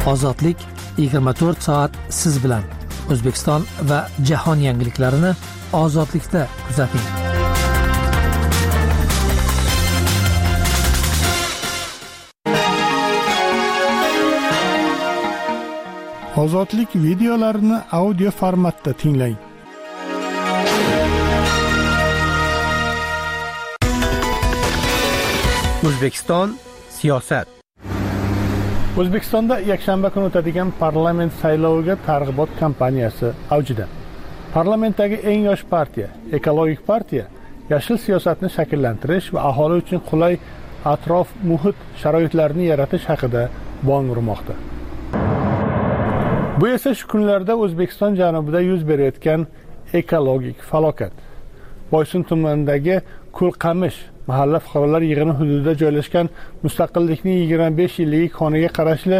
Ozodlik 24 soat siz bilan. O'zbekiston va jahon yangiliklarini ozodlikda kuzating. Ozodlik videolarini audio formatda tinglang. O'zbekiston siyosat. O'zbekistonda yakshanba kuni o'tadigan parlament sayloviga targ'ibot kampaniyasi avjida. Parlamentdagi eng yosh partiya, Ekologik partiya, yashil siyosatni shakllantirish va aholi uchun qulay atrof muhit sharoitlarini yaratish haqida bong urmoqda. Bu esa shu kunlarda O'zbekiston janubida yuz berayotgan ekologik falokat. Boysun tumanidagi Kulqamish mahalla fuqarolar yig'ini hududida joylashgan Mustaqillikning 25 yilligi koniga qarashli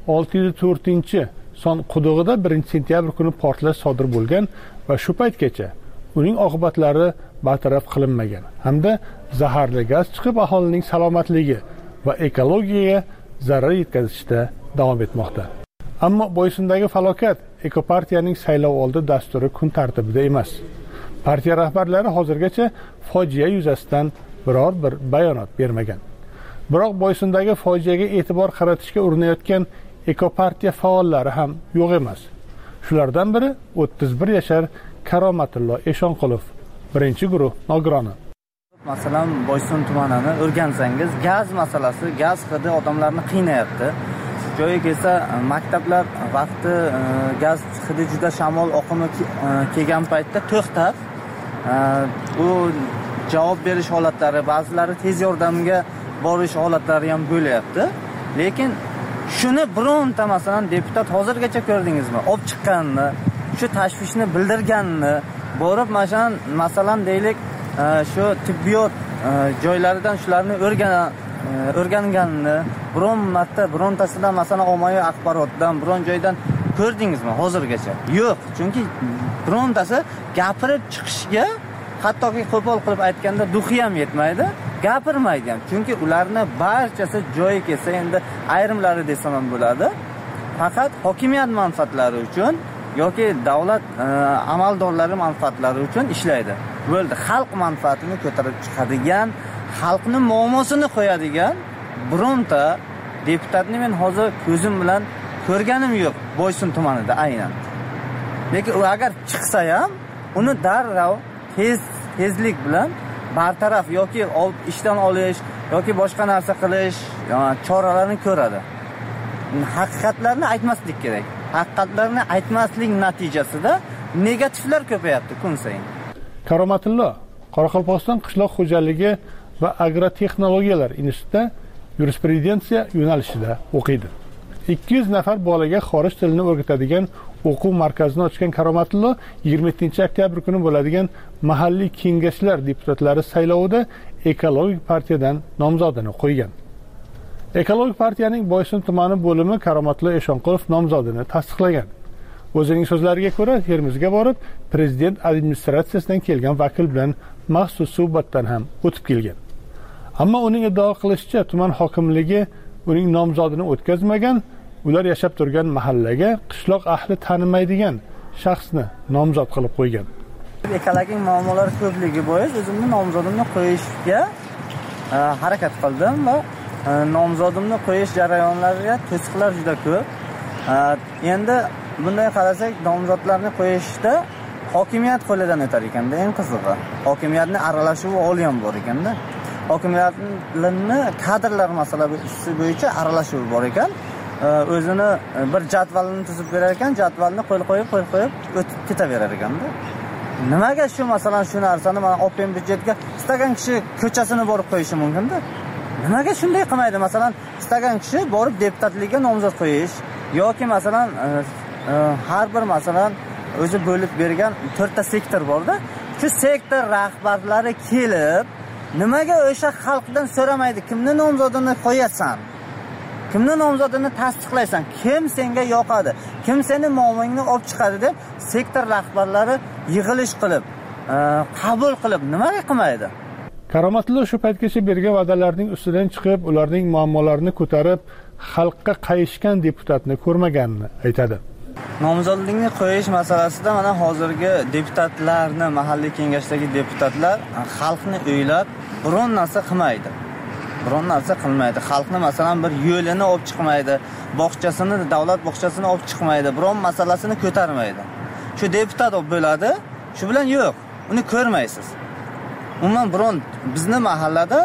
604-son qudug'ida 1-sentyabr kuni portlash sodir bo'lgan va shu paytgacha uning oqibatlari bartaraf qilinmagan hamda zaharli gaz chiqib aholining salomatligi va ekologiyaga zarar yetkazishda davom etmoqda. Ammo Boysundagi falokat Ekopartiyaning saylov oldi dasturi kun tartibida emas. Partiya rahbarlari hozirgacha fojia yuzasidan biror bir bayonot bermagan. Biroq Boysundagi fojiaga e'tibor qaratishga urinayotgan Ekopartiya faollari ham yo'q emas. Shulardan biri 31 yashar Karomatillo Eshonqulov, birinchi guruh nogironi. Masalan, Boysun tumanini o'rgansangiz, gaz masalasi, gaz hidi odamlarni qiynayapti. Joyi kelsa, maktablar vaqti gaz hidi juda shamol oqimi kelgan paytda to'xtab, bu javob berish holatlari, ba'zilari tez yordamga borish holatlari ham bo'lyapti. Lekin shuni bironta masalan deputat hozirgacha ko'rdingizmi? Olib chiqqanini, shu tashvishni bildirganini, borib masalan deylik, shu tibbiyot joylaridan shularni o'rganganini biron marta birontasidan masalan ommaviy axborotdan biron joydan ko'rdingizmi hozirgacha? Yo'q, chunki birontasi gapirib chiqishga hattoki qo'pol qilib aytganda duxi ham yetmaydi, gapirmaydi ham. Chunki ularni barchasi joyi kelsa endi ayrimlari desam ham bo'ladi. Faqat hokimiyat manfaatlari uchun yoki davlat amaldorlari manfaatlari uchun ishlaydi. Bo'ldi, xalq manfaatini ko'tarib chiqadigan, xalqning muammosini qo'yadigan bironta deputatni men hozir ko'zim bilan ko'rganim yo'q Boysun tumanida aynan. Lekin u agar chiqsa ham uni darrov tezlik bilan bartaraf yoki ishdan olish yoki boshqa narsa qilish choralarini ko'radi. Haqiqatlarni aytmaslik kerak. Haqiqatlarni aytmaslik natijasida negativlar ko'payapti kun sayin. Karomatillo Qoraqalpog'iston qishloq xo'jaligi va agrotexnologiyalar institutida yurisprudensiya yo'nalishida o'qiydi. 200 nafar bolaga xorij tilini o'rgatadigan o'quv markazini ochgan Karomatillo 27-oktyabr kuni bo'ladigan mahalliy kengashlar deputatlari saylovida Ekologik partiyadan nomzodini qo'ygan. Ekologik partiyaning Boysun tumani bo'limi Karomatillo Eshonqulov nomzodini tasdiqlagan. O'zining so'zlariga ko'ra, Termizga borib, prezident administratsiyasidan kelgan vakil bilan maxsus suhbatdan ham o'tib kelgan. Ammo uning iddao qilishicha, tuman hokimligi uning nomzodini o'tkazmagan, ular yashab turgan mahallaga qishloq ahli tanimaydigan shaxsni nomzod qilib qo'ygan. Ekologik muammolar ko'pligi bo'yicha o'zimni nomzodimni qo'yishga harakat qildim va nomzodimni qo'yish jarayonlariga to'siqlar juda ko'p. Endi bunday qarasak, nomzodlarni qo'yishda hokimiyat qo'lidan o'tar ekanda, eng qizig'i. Hokimiyatning aralashuvi ham bor ekanda. Hokimiyatning kadrlar masalasi bo'yicha aralashuvi bor ekan. O'zini bir jadvalini tuzib berar ekan, jadvalni qo'l qo'yib o'tib ketaverar ekanda. Nimaga shu masalan shu narsani mana open byudjetga istagan kishi ko'chasini borib qo'yishi mumkin-da? Nimaga shunday qilmaydi? Masalan, istagan kishi borib deputatlikka nomzod qo'yish yoki masalan har bir masalan o'zi bo'lib bergan 4 ta sektor bor-da. Shu sektor rahbarlari kelib, nimaga o'sha xalqdan so'ramaydi, kimni nomzodini qo'yasan? Kimni nomzodini tasdiqlaysan? Kim senga yoqadi? Kim seni muammongni olib chiqadi deb sektor rahbarlari yig'ilish qilib, qabul qilib nimaga qilmaydi? Karomatillo shu paytgacha bergan va'dalarning ustidan chiqib, ularning muammolarini ko'tarib, xalqqa qayishgan deputatni ko'rmaganini aytadi. Nomzodlikni qo'yish masalasida mana hozirgi deputatlarni, mahalliy kengashdagi deputatlar xalqni o'ylab biron narsa qilmaydi. Biron narsa qilmaydi. Xalqni masalan bir yo'lini olib chiqmaydi, bog'chasini, davlat bog'chasini olib chiqmaydi, biron masalasini ko'tarmaydi. Shu deputat olib bo'ladi, shu bilan yo'q, uni ko'rmaysiz. Umuman biron bizni mahallada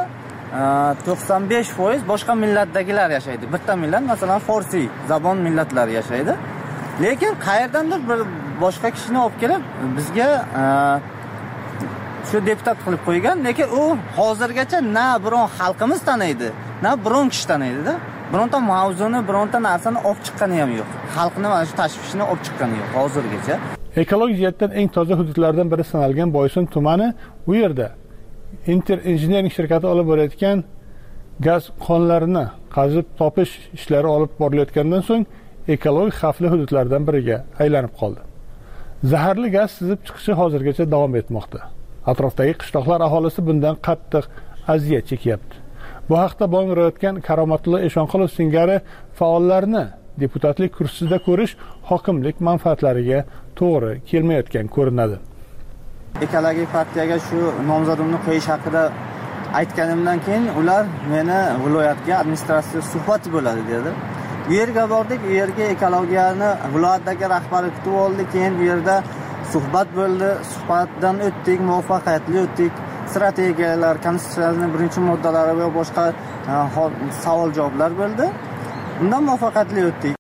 95% boshqa millatdagilar yashaydi. Bitta millat, masalan, Forsi zabon millatlari yashaydi. Lekin qayerdandir bir boshqa kishini olib kelib bizga shu deputat qilib qo'ygan, lekin u hozirgacha na biron xalqimiz taniydi, na biron kishi taniydi-da. Bironta mavzuni, bironta narsani olib chiqqani ham yo'q. Xalqni mana shu tashvishini olib chiqqani yo'q hozirgacha. Ekologik jihatdan eng toza hududlardan biri sanalgan Boysun tumani, u yerda Inter Engineering shirkati olib borayotgan gaz konlarini qazib topish ishlari olib borilayotgandan so'ng ekologik xavfli hududlardan biriga aylanib qoldi. Zaharli gaz sizib chiqishi hozirgacha davom etmoqda. Atrofdagi qishloqlar aholisi bundan qattiq aziyat chekyapti. Bu haqda bong urayotgan Karomatullo Eshonqulov singari faollarni deputatlik kursisida ko'rish hokimlik manfaatlariga to'g'ri kelmayotgan ko'rinadi. Ekologik partiyaga shu nomzodimni qo'yish haqida aytganimdan keyin ular meni viloyatga administratsiya suhbati bo'ladi dedi. Bu yerga bordik, u yerga ekologiyani viloyatdagi rahbari kutib oldi, keyin bu yerda suhbat bo'ldi, suhbatdan o'tdik, muvaffaqiyatli o'tdik. Strategiyalar, konstitutsiyaning birinchi moddalari va boshqa savol-javoblar bo'ldi. Bundan muvaffaqiyatli o'tdik.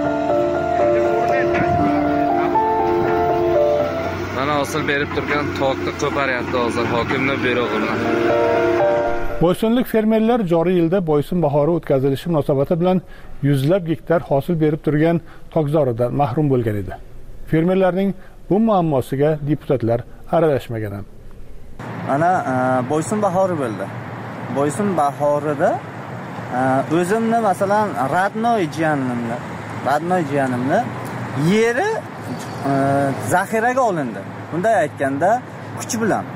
Mana hosil berib turgan toqni ko'paryapti hozir hokimning buyrug'i. Boysunlik fermerlar joriy yilda Boysun bahori o'tkazilishi munosabati bilan yuzlab gektar hosil berib turgan tokzoridan mahrum bo'lgan edi. Fermerlarning bu muammosiga deputatlar aralashmagan ham. Mana Boysun bahori bo'ldi. Boysun bahorida o'zimni masalan Radnoy jiyanimni yeri zaxiraga olindi. Bunday aytganda kuch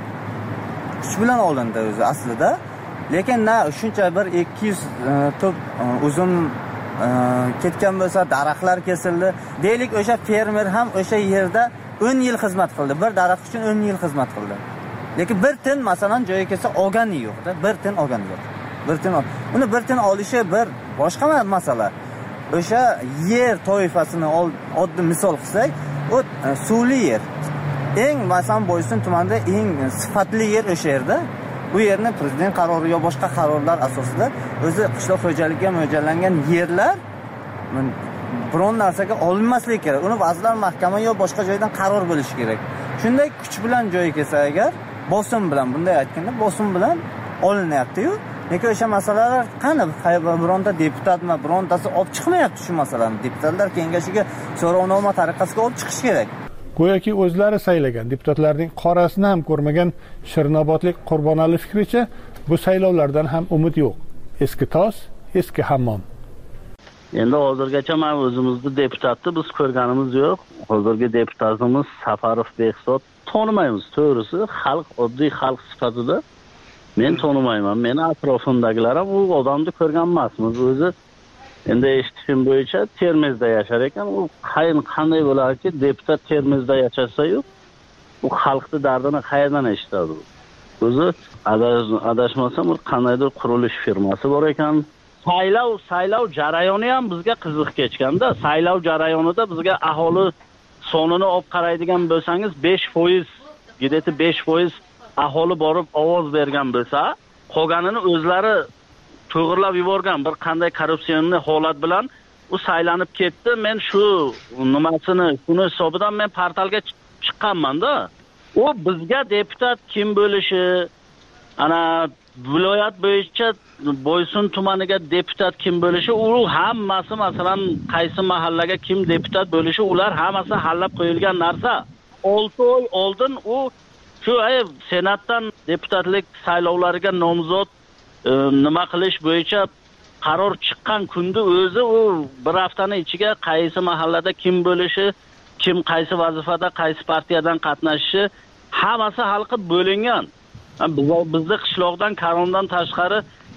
bilan olindi o'zi aslida. Lekin shuncha bir 200 top uzum ketgan bo'lsa, daraxtlar kesildi. Deylik, o'sha fermer ham o'sha yerda 10 yil xizmat qildi. Bir daraxt uchun 10 yil xizmat qildi. Lekin bir tin masalan joyi kelsa olgani yo'q-da. Bir tin olgani yo'q. Uni bir tin olishi bir boshqa masala. O'sha yer toifasini oddiy misol qilsak, u suvli yer. Eng masalan Boysun tumanida eng sifatli yer o'sha yerda. Bu yerni prezident qarori yo boshqa qarorlar asosida o'zi qishloq xo'jaligiga mo'ljallangan yerlar biron narsaga olinmasligi kerak. Uni vazirlar mahkamasi yo boshqa joydan qaror bo'lishi kerak. Shunday kuch bilan joyi kelsa agar, bosim bilan, bunday aytganda bosim bilan olinyapti-yu. Lekin o'sha masalalar qani? Bironta deputatmi, birontasi olib chiqmayapti shu masalani. Deputatlar kengashiga so'rovnoma tariqasida olib chiqish kerak. Go'yoki o'zlari saylagan deputatlarning qorasini ham ko'rmagan Shirnobodlik Qurbonali fikricha, bu saylovlardan ham umid yo'q. Eski tos, eski hammom. Endi hozirgacha men o'zimizni deputatni biz ko'rganimiz yo'q. Hozirgi deputatimiz Safarov Behzod tonimaymiz, to'g'risi, xalq, oddiy xalq sifatida men tonimayman. Meni atrofimdagilar ham u odamni ko'rgan emasmiz. O'zi endi eshitishim bo'yicha Termizda yashar ekan. U qanday bo'larki, deputat Termizda yashasa-yu, u xalqning dardini qayerdan eshitadi? O'zi adashmasam, qandaydir qurilish firmasi bor ekan. Saylov jarayoni ham bizga qiziq kechganda, saylov jarayonida bizga aholi sonini olib qaraydigan bo'lsangiz 5%, gideti 5% aholi borib ovoz bergan bo'lsa, qolganini o'zlari to'g'irlab yuborgan bir qanday korrupsiyaning holat bilan u saylanib ketdi. Men shu shuni hisobidan men portalga chiqqanman-da. U bizga deputat kim bo'lishi, ana viloyat bo'yicha Boysun tumaniga deputat kim bo'lishi, u hammasi masalan qaysi mahallaga kim deputat bo'lishi, ular hammasi hallab qo'yilgan narsa. 6 oy oldin u shu senatdan deputatlik saylovlariga nomzod nima qilish bo'yicha qaror chiqqan kunda o'zi u bir haftaning ichiga qaysi mahallada kim bo'lishi, kim qaysi vazifada, qaysi partiyadan qatnashishi hammasi hal qilib bo'lingan. Bizning qishloqdan Karomdan tashqari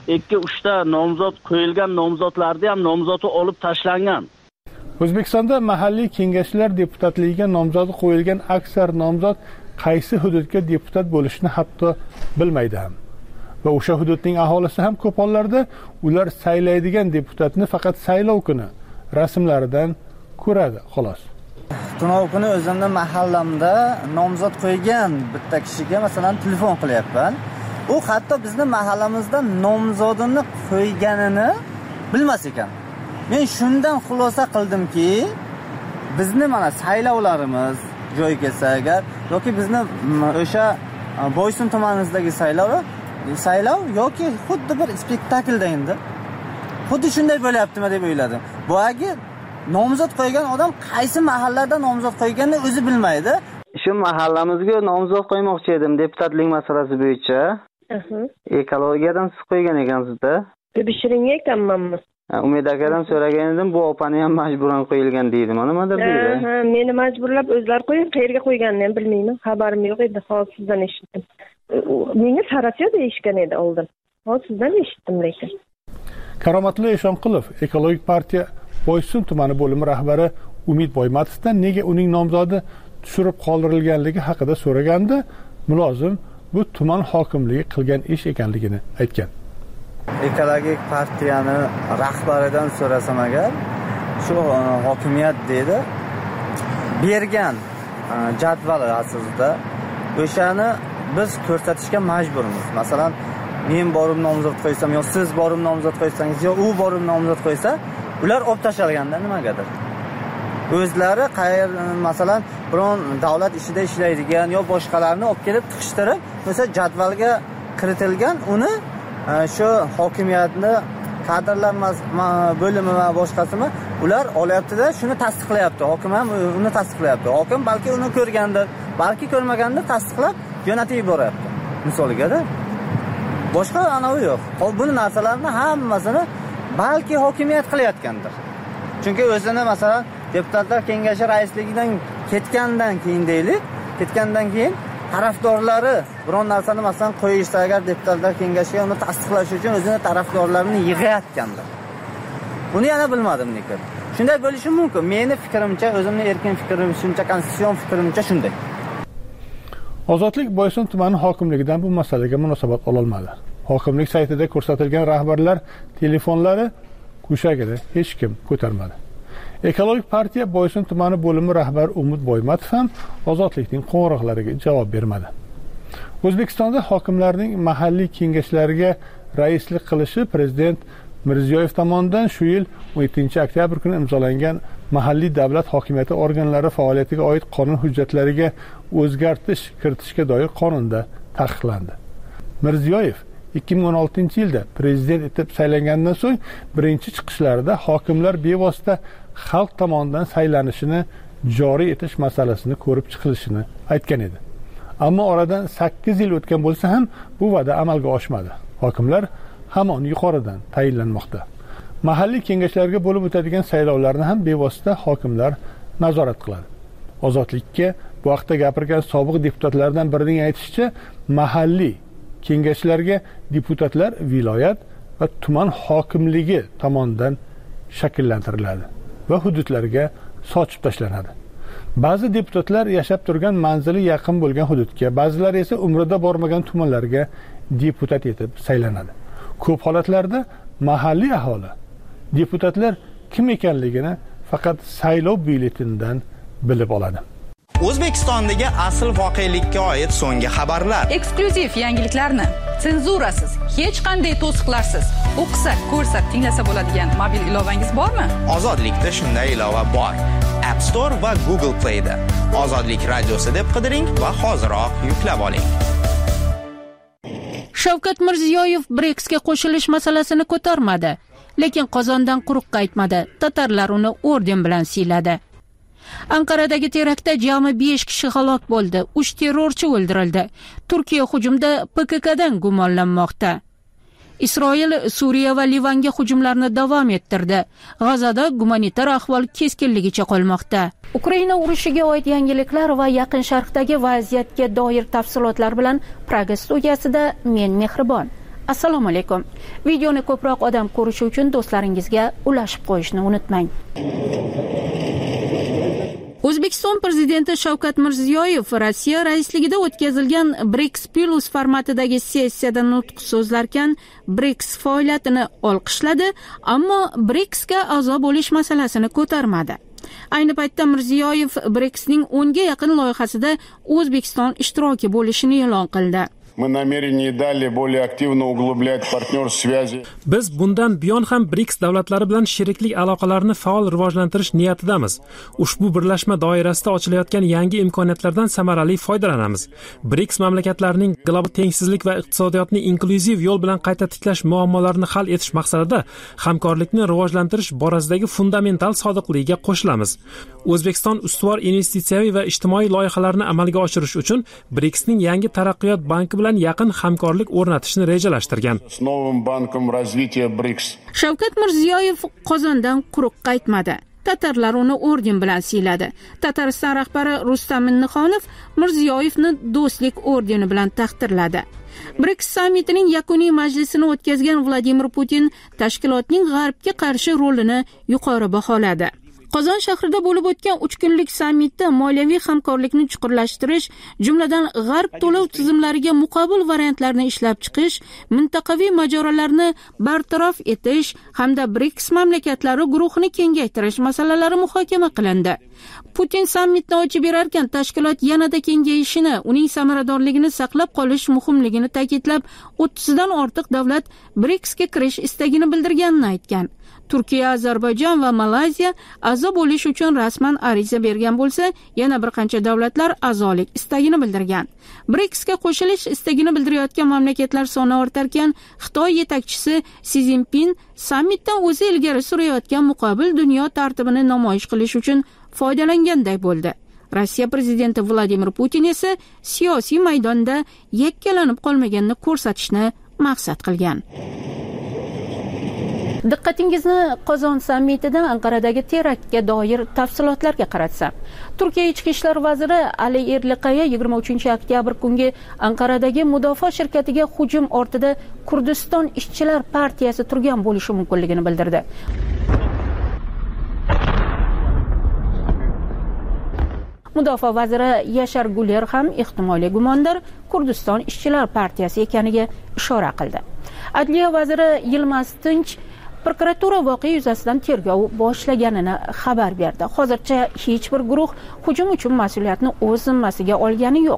2-3 ta nomzod qo'yilgan nomzodlarni ham nomzodi olib tashlangan. O'zbekistonda mahalliy kengashlar deputatligiga nomzodi qo'yilgan aksar nomzod qaysi hududga deputat bo'lishini hatto bilmaydi ham. Va o'sha hududning aholisi ham ko'p hollarda ular saylaydigan deputatni faqat saylov kuni rasmlaridan ko'radi, xolos. Tunov kuni o'zimning mahallamda nomzod qo'ygan bitta kishiga masalan telefon qilyapman. U hatto bizning mahallamizda nomzodini qo'yganini bilmas ekan. Men shundan xulosa qildimki, bizni mana saylovlarimiz joyi kelsa agar yoki bizni o'sha Boysun tumanimizdagi saylov yoki xuddi bir spektaklda endi. Xuddi shunday bo'lyaptimi deb o'yladim. Boyagi nomzod qo'ygan odam qaysi mahallada nomzod qo'yganini o'zi bilmaydi. Shu mahallamizga nomzod qo'ymoqchi edim deputatlik masalasi bo'yicha. Ekologiyadan siz qo'ygan ekansiz-da. Bishiringa ekanmanmi? Umid akadan so'ragan edim, bu opani ham majburan qo'yilgan deydi. Mana nimadir deydi. Meni majburlab o'zlari qo'ygan, qayerga qo'yganini ham bilmayman. Xabarim yo'q edi, hozir sizdan eshitdim. Menga Saratsiya deyishgan edi oldin. Hozir sizdan eshitdim lekin. Karomatli Eshonqulov Ekologik partiya Boysun tumani bo'limi rahbari Umid Boymatovdan nega uning nomzodi tushirib qoldirilganligi haqida so'raganda, mulozim bu tuman hokimligi qilgan ish ekanligini aytgan. Ekologik partiyani rahbaridan so'rasam agar, shu hokimiyat deydi, bergan jadvali asosida o'shani biz ko'rsatishga majburmiz. Masalan, men borib nomzod qo'ysam, yo siz borib nomzod qo'ysangiz, yo u borib nomzod qo'ysa, ular olib tashalganda nimagadir. O'zlari masalan, biron davlat ishida ishlaydigan yo boshqalarni olib kelib tiqishtirib, o'sha jadvalga kiritilgan uni shu hokimiyatni kadrlar bo'limi va boshqasimi ular olyapti-da, shuni tasdiqlayapti. Hokim ham uni tasdiqlayapti. Hokim balki uni ko'rgandir, balki ko'rmagandir, tasdiqlab jo'natib yuboryapti. Misoliga-da. Boshqa anavi yo'q. Bu narsalarni hammasini balki hokimiyat qilayotgandir. Chunki o'zini masalan deputatlar kengashi raisligidan ketgandan keyin tarafdorlari biron narsani masalan qo'yishsa agar deputatlar kengashiga uni tasdiqlash uchun o'zini tarafdorlarini yig'ayotgandir. Buni yana bilmadim lekin. Shunday bo'lishi mumkin. Meni fikrimcha, o'zimning erkin fikrim, shuncha konstitutsion fikrimcha shunday. Ozodlik Boysun tumani hokimligidan bu masalaga munosabat ololmadi. Hokimlik saytida ko'rsatilgan rahbarlar telefonlari go'shagida hech kim ko'tarmadi. Ekologik partiya Boysun tumani bo'limi rahbari Umid Boymatov ham Ozodlikning qo'ng'iroqlariga javob bermadi. O'zbekistonda hokimlarning mahalliy kengashlariga raislik qilishi prezident Mirziyoyev tomonidan shu yil 17-oktyabr kuni imzolangan mahalliy davlat hokimiyati organlari faoliyatiga oid qonun hujjatlariga o'zgartirish kiritishga doir qonunda taqiqlandi. Mirziyoyev 2016-yilda prezident etib saylangandan so'ng birinchi chiqishlarida hokimlar bevosita xalq tomonidan saylanishini joriy etish masalasini ko'rib chiqilishini aytgan edi. Ammo oradan 8 yil o'tgan bo'lsa ham bu va'da amalga oshmadi. Hokimlar hamon yuqoridan tayinlanmoqda. Mahalliy kengashlarga bo'lib o'tadigan saylovlarni ham bevosita hokimlar nazorat qiladi. Ozodlikka bu haqda gapirgan sobiq deputatlardan birining aytishicha, mahalliy kengashlarga deputatlar viloyat va tuman hokimligi tomonidan shakllantiriladi va hududlarga sochib tashlanadi. Ba'zi deputatlar yashab turgan manzili yaqin bo'lgan hududga, ba'zilari esa umrida bormagan tumanlarga deputat etib saylanadi. Ko'p holatlarda mahalliy aholi deputatlar kim ekanligini faqat saylov byulletenidan bilib oladi. O'zbekistondagi asl voqelikka oid so'nggi xabarlar, eksklyuziv yangiliklarni senzurasiz, hech qanday to'siqlarsiz o'qisa, ko'rsa, tinglasa bo'ladigan mobil ilovangiz bormi? Ozodlikda shunday ilova bor. App Store va Google Play da Ozodlik radiosi deb qidiring va hoziroq yuklab oling. Shavkat Mirziyoyev BRICSga qo'shilish masalasini ko'tarmadi, lekin Qozondan quruq qaytmadi. Tatarlar uni orden bilan siyladi. Anqaradagi teraktda jami 5 kishi halok bo'ldi, 3 terrorchi o'ldirildi. Turkiya hujumda PKKdan gumonlanmoqda. Isroil Suriya va Livanga hujumlarni davom ettirdi. G'azada gumanitar ahvol keskinligicha qolmoqda. Ukraina urushiga oid yangiliklar va Yaqin Sharqdagi vaziyatga doir tafsilotlar bilan Praga studiyasida men Mehribon. Assalomu alaykum. Videoni ko'proq odam ko'rishi uchun do'stlaringizga ulashib qo'yishni unutmang. O'zbekiston prezidenti Shavkat Mirziyoyev Rossiya raisligida o'tkazilgan BRICS Plus formatidagi sessiyada nutq so'zlarkan BRICS faoliyatini olqishladi, ammo BRICSga a'zo bo'lish masalasini ko'tarmadi. Ayni paytda Mirziyoyev BRICSning 10 ga yaqin loyihasida O'zbekiston ishtiroki bo'lishini e'lon qildi. Мы намерены далее более активно углублять партнерсвязи. Biz bundan buyon ham BRICS davlatlari bilan sheriklik aloqalarini faol rivojlantirish niyatidamiz. Ushbu birlashma doirasida ochilayotgan yangi imkoniyatlardan samarali foydalanamiz. BRICS mamlakatlarining global tengsizlik va iqtisodiyotni inklyuziv yo'l bilan qayta tiklash muammolarini hal etish maqsadida hamkorlikni rivojlantirish borasidagi fundamental sodiqligiga qo'shilamiz. O'zbekiston ustuvor investitsiyaviy va ijtimoiy loyihalarni amalga oshirish uchun BRICSning yangi taraqqiyot banki bilan yaqin hamkorlik o'rnatishni rejalashtirgan. Shavkat Mirziyoyev Qozondan quruq qaytmadi. Tatarlar uni orden bilan siyladi. Tatariston rahbari Rustam Minnixonov Mirziyoyevni do'stlik ordeni bilan taqdirladi. BRICS sammitining yakuniy majlisini o'tkazgan Vladimir Putin tashkilotning G'arbga qarshi rolini yuqori baholadi. Qozon shahrida bo'lib o'tgan 3 kunlik sammitda moliyaviy hamkorlikni chuqurlashtirish, jumladan G'arb to'lov tizimlariga muqobil variantlarni ishlab chiqish, mintaqaviy mojarolarni bartaraf etish hamda BRICS mamlakatlari guruhini kengaytirish masalalari muhokama qilindi. Putin sammitni ochib berarkan, tashkilot yanada kengayishini, uning samaradorligini saqlab qolish muhimligini ta'kidlab, 30 dan ortiq davlat BRICSga kirish istagini bildirganini aytgan. Turkiya, Ozarbayjon va Malayziya a'zo bo'lish uchun rasman ariza bergan bo'lsa, yana bir qancha davlatlar a'zolik istagini bildirgan. BRICSga qo'shilish istagini bildirayotgan mamlakatlar soni ortarkan, Xitoy yetakchisi Si Zinpin sammitdan o'zi ilgari surayotgan muqobil dunyo tartibini namoyish qilish uchun foydalanganday bo'ldi. Rossiya prezidenti Vladimir Putin esa siyosiy maydonda yakkalanib qolmaganini ko'rsatishni maqsad qilgan. Diqqatingizni Qozon sammitidan Anqaradagi teraktga doir tafsilotlarga qaratsam. Turkiya ichki ishlar vaziri Ali Erliqaya 23 oktyabr kungi Anqaradagi mudofaa shirkatiga hujum ortida Kurdiston ishchilar partiyasi turgan bo'lishi mumkinligini bildirdi. Mudofaa vaziri Yashar Guler ham ehtimoliy gumondor Kurdiston ishchilar partiyasi ekaniga ishora qildi. Adliya vaziri Yilmaz Tinch prokuratura voqea yuzasidan tergov boshlaganini xabar berdi. Hozircha hech bir guruh hujum uchun mas'uliyatni o'z zimmasiga olgani yo'q.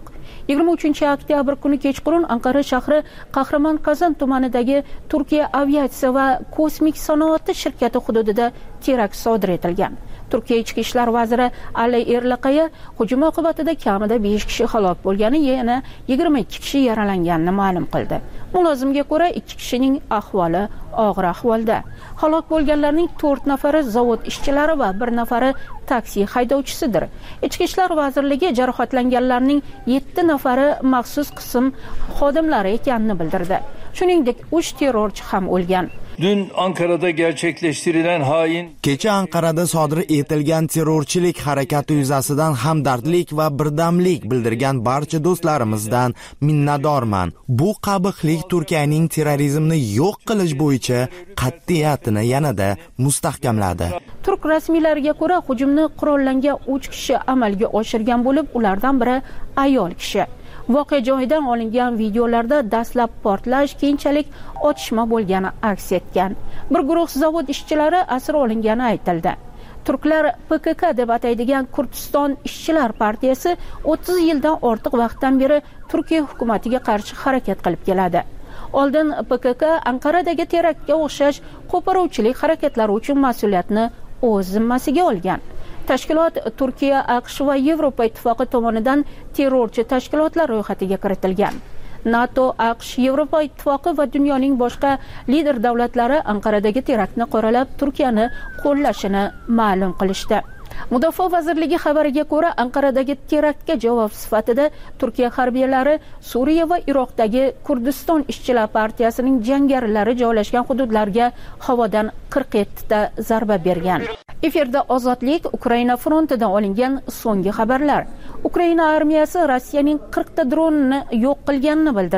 23 oktyabr kuni kechqurun Anqara shahri Qahramon Qozon tumanidagi Turkiya aviatsiya va kosmik sanoati shirkati hududida terakt sodir etilgan. Turkiya ichki ishlar vaziri Ali Erliqaya hujum oqibatida kamida 5 kishi halok bo'lgani, yana 22 kishi yaralanganini ma'lum qildi. Mulozimga ko'ra 2 kishining ahvoli og'ir ahvolda. Halok bo'lganlarning 4 nafari zavod ishchilari va 1 nafari taksi haydovchisidir. Ichki ishlar vazirligi jarohatlanganlarning 7 nafari maxsus qism xodimlari ekanini bildirdi. Shuningdek, 3 terrorchi ham o'lgan. Dün Ankara'da gerçekleştirilen hain... Kecha Ankara'da sodir etilgan terrorchilik harakati yuzasidan hamdardlik va birdamlik bildirgan barcha do'stlarimizdan minnatdorman. Bu qabihlik Turkiyaning terrorizmni yo'q qilish bo'yicha qat'iyatini yanada mustahkamladi. Turk rasmiylariga ko'ra, hujumni qurollangan 3 kishi amalga oshirgan bo'lib, ulardan biri ayol kishi. Voqea joyidan olingan videolarda dastlab portlash, keyinchalik otishma bo'lgani aks etgan. Bir guruh zavod ishchilari asir olingani aytildi. Turklar PKK deb ataydigan Kurdiston ishchilar partiyasi 30 yildan ortiq vaqtdan beri Turkiya hukumatiga qarshi harakat qilib keladi. Oldin PKK Anqaradagi teraktga o'xshash qo'poruvchilik harakatlari uchun mas'uliyatni o'z zimmasiga olgan. Tashkilot Turkiya, AQSh va Yevropa ittifoqi tomonidan terrorchi tashkilotlar ro'yxatiga kiritilgan. NATO, AQSh, Yevropa ittifoqi va dunyoning boshqa lider davlatlari Anqaradagi teraktni qoralab, Turkiyani qo'llashini ma'lum qilishdi. Mudofaa vazirligi xabariga ko'ra, Anqaradagi teraktga javob sifatida Turkiya harbiylari Suriya va Iroqdagi Kurdiston ishchilar partiyasining jangarilari joylashgan hududlarga havodan 47 ta zarba bergan. Efirda Ozodlik Ukraina frontidan olingan so'nggi xabarlar. Ukraina armiyasi Rossiyaning 40 ta dronini yo'q qilganini bildirdi.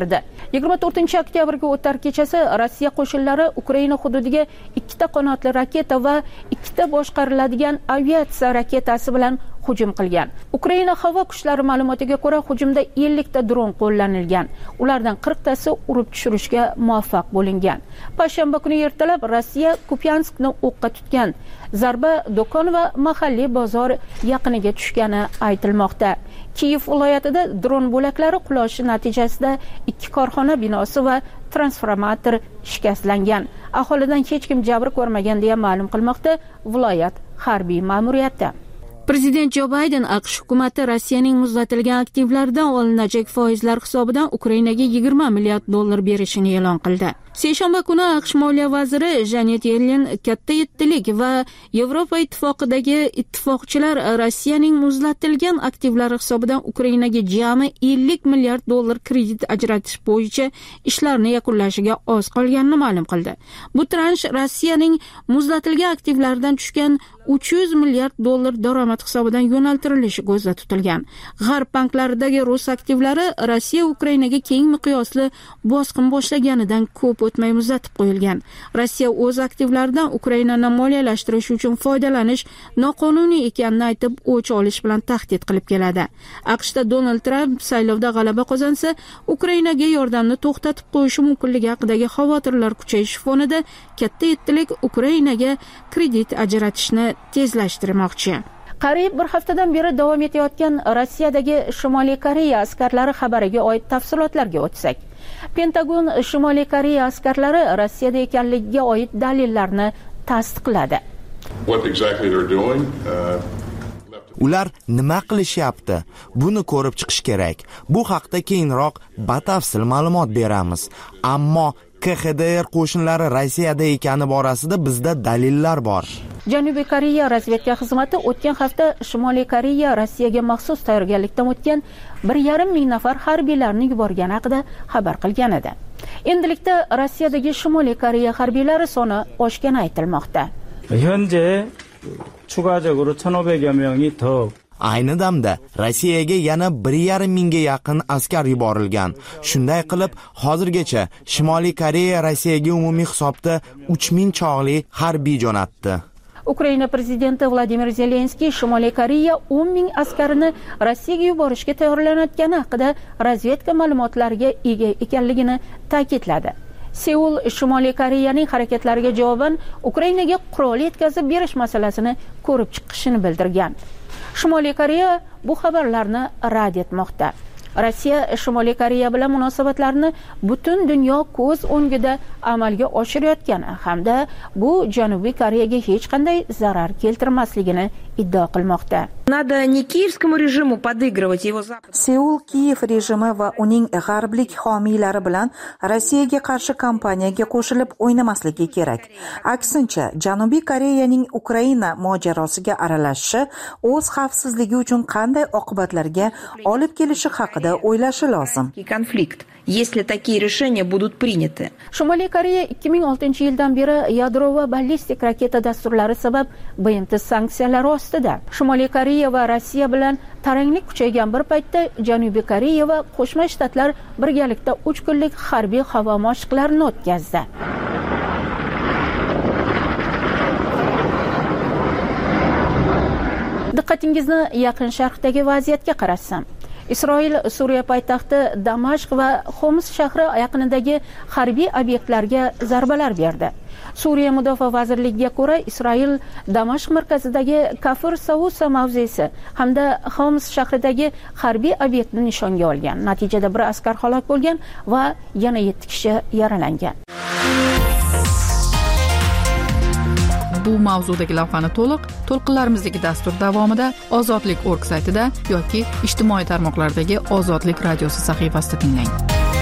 24-oktyabrga o'tar kechasi Rossiya qo'shinlari Ukraina hududiga 2 ta qanotli raketa va 2 ta boshqariladigan aviatsiya raketasi bilan hujum qilgan. Ukraina havo kuchlari ma'lumotiga ko'ra, hujumda 50 ta dron qo'llanilgan. Ulardan 40 tasi urib tushirishga muvaffaq bo'lingan. Payshanba kuni ertalab Rossiya Kupyanskni o'qqa tutgan. Zarba do'kon va mahalliy bozor yaqiniga tushgani aytilmoqda. Kiyev viloyatida dron bo'laklari qulashi natijasida 2 korxona binosi va transformator shikastlangan. Aholidan hech kim jabr ko'rmagan deya ma'lum qilmoqda viloyat harbiy ma'muriyati. Prezident Jo Bayden AQSh hukumati Rossiyaning muzlatilgan aktivlaridan olinajak foizlar hisobidan Ukrainaga $20 milliard berishini e'lon qildi. Seshanba kuni AQSh moliya vaziri Janet Yellen katta yettilik va Yevropa ittifoqidagi ittifoqchilar Rossiyaning muzlatilgan aktivlari hisobidan Ukrainaga jami $50 milliard kredit ajratish bo'yicha ishlarni yakunlashiga oz qolganini ma'lum qildi. Bu transh Rossiyaning muzlatilgan aktivlaridan tushgan $300 milliard daromad hisobidan yo'naltirilishi ko'zda tutilgan. G'arb banklaridagi rus aktivlari Rossiya Ukrainaga keng miqyosli bosqin boshlaganidan ko'p o'tmay muzlatib qo'yilgan. Rossiya o'z aktivlaridan Ukrainani moliyalashtirish uchun foydalanish noqonuniy ekanini aytib, o'ch olish bilan tahdid qilib keladi. AQShda Donald Tramp saylovda g'alaba qozonsa, Ukrainaga yordamni to'xtatib qo'yishi mumkinligi haqidagi xavotirlar kuchayishi fonida katta yettilik Ukrainaga kredit ajratishni tezlashtirmoqchi. Qariyb bir haftadan beri davom etayotgan Rossiyadagi Shimoliy Koreya askarlari xabariga oid tafsilotlarga o'tsak. Pentagon Shimoliy Koreya askarlari Rossiyada ekanligiga oid dalillarni tasdiqladi. Ular nima qilishyapti? Buni ko'rib chiqish kerak. Bu haqda keyinroq batafsil ma'lumot beramiz. Ammo KXDR qo'shinlari Rossiyada ekani borasida bizda dalillar bor. Janubiy Koreya razvedka xizmati o'tgan hafta Shimoliy Koreya Rossiyaga maxsus tayyorgarlikdan o'tgan 1,5 ming nafar harbiylarni yuborgani haqida xabar qilgan edi. Endilikda Rossiyadagi Shimoliy Koreya harbiylari soni oshgani aytilmoqda. 현재 추가적으로 1,500여 명이 더 Ayni damda Rossiyaga yana 1,5 mingga yaqin askar yuborilgan. Shunday qilib, hozirgacha Shimoliy Koreya Rossiyaga umumiy hisobda 3,000 chog'li harbiy jo'natdi. Ukraina prezidenti Vladimir Zelenskiy Shimoliy Koreya 10 ming askarini Rossiyaga yuborishga tayyorlanayotgani haqida razvedka ma'lumotlariga ega ekanligini ta'kidladi. Seul Shimoliy Koreyaning harakatlariga javoban Ukrainaga qurol yetkazib berish masalasini ko'rib chiqishini bildirgan. Shimoliy Koreya bu xabarlarni rad etmoqda. Rossiya Shimoliy Koreya bilan munosabatlarni butun dunyo ko'z o'ngida amalga oshirayotgani hamda bu Janubiy Koreyaga hech qanday zarar keltirmasligini iddao qilmoqda. Надо не киевскому режиму подыгрывать его запад. Seul Kiyev rejimi va uning g'arblik homiylari bilan Rossiyaga qarshi kampaniyaga qo'shilib o'ynamasligi kerak. Aksincha, Janubiy Koreyaning Ukraina mojarosiga aralashishi o'z xavfsizligi uchun qanday oqibatlarga olib kelishi haqida o'ylashi lozim. Konflikt, если такие решения будут приняты. Shimoliy Koreya 2006-yildan beri yadro va ballistik raketa dasturlari sabab BMT sanksiyalari ostida. Shimoliy Koreya va Rossiya bilan taranglik kuchaygan bir paytda Janubiy Koreya va Qo'shma Shtatlar birgalikda 3 kunlik harbiy havo mashqlarini o'tkazdi. Diqqatingizni Yaqin Sharqdagi vaziyatga qaratsam. Isroil Suriya poytaxti Damashq va Xoms shahri yaqinidagi harbiy obyektlarga zarbalar berdi. Suriya Mudofaa vazirligiga ko'ra, Isroil Damashq markazidagi Kafir Sausa mavzesi hamda Xoms shahridagi harbiy obyektni nishonga olgan. Natijada bir askar halok bo'lgan va yana 7 kishi yaralangan. Bu mavzudagi lavhani to'lqinlarimizdagi dastur davomida ozodlik.org saytida yoki ijtimoiy tarmoqlardagi Ozodlik radiosi sahifasida tinglang.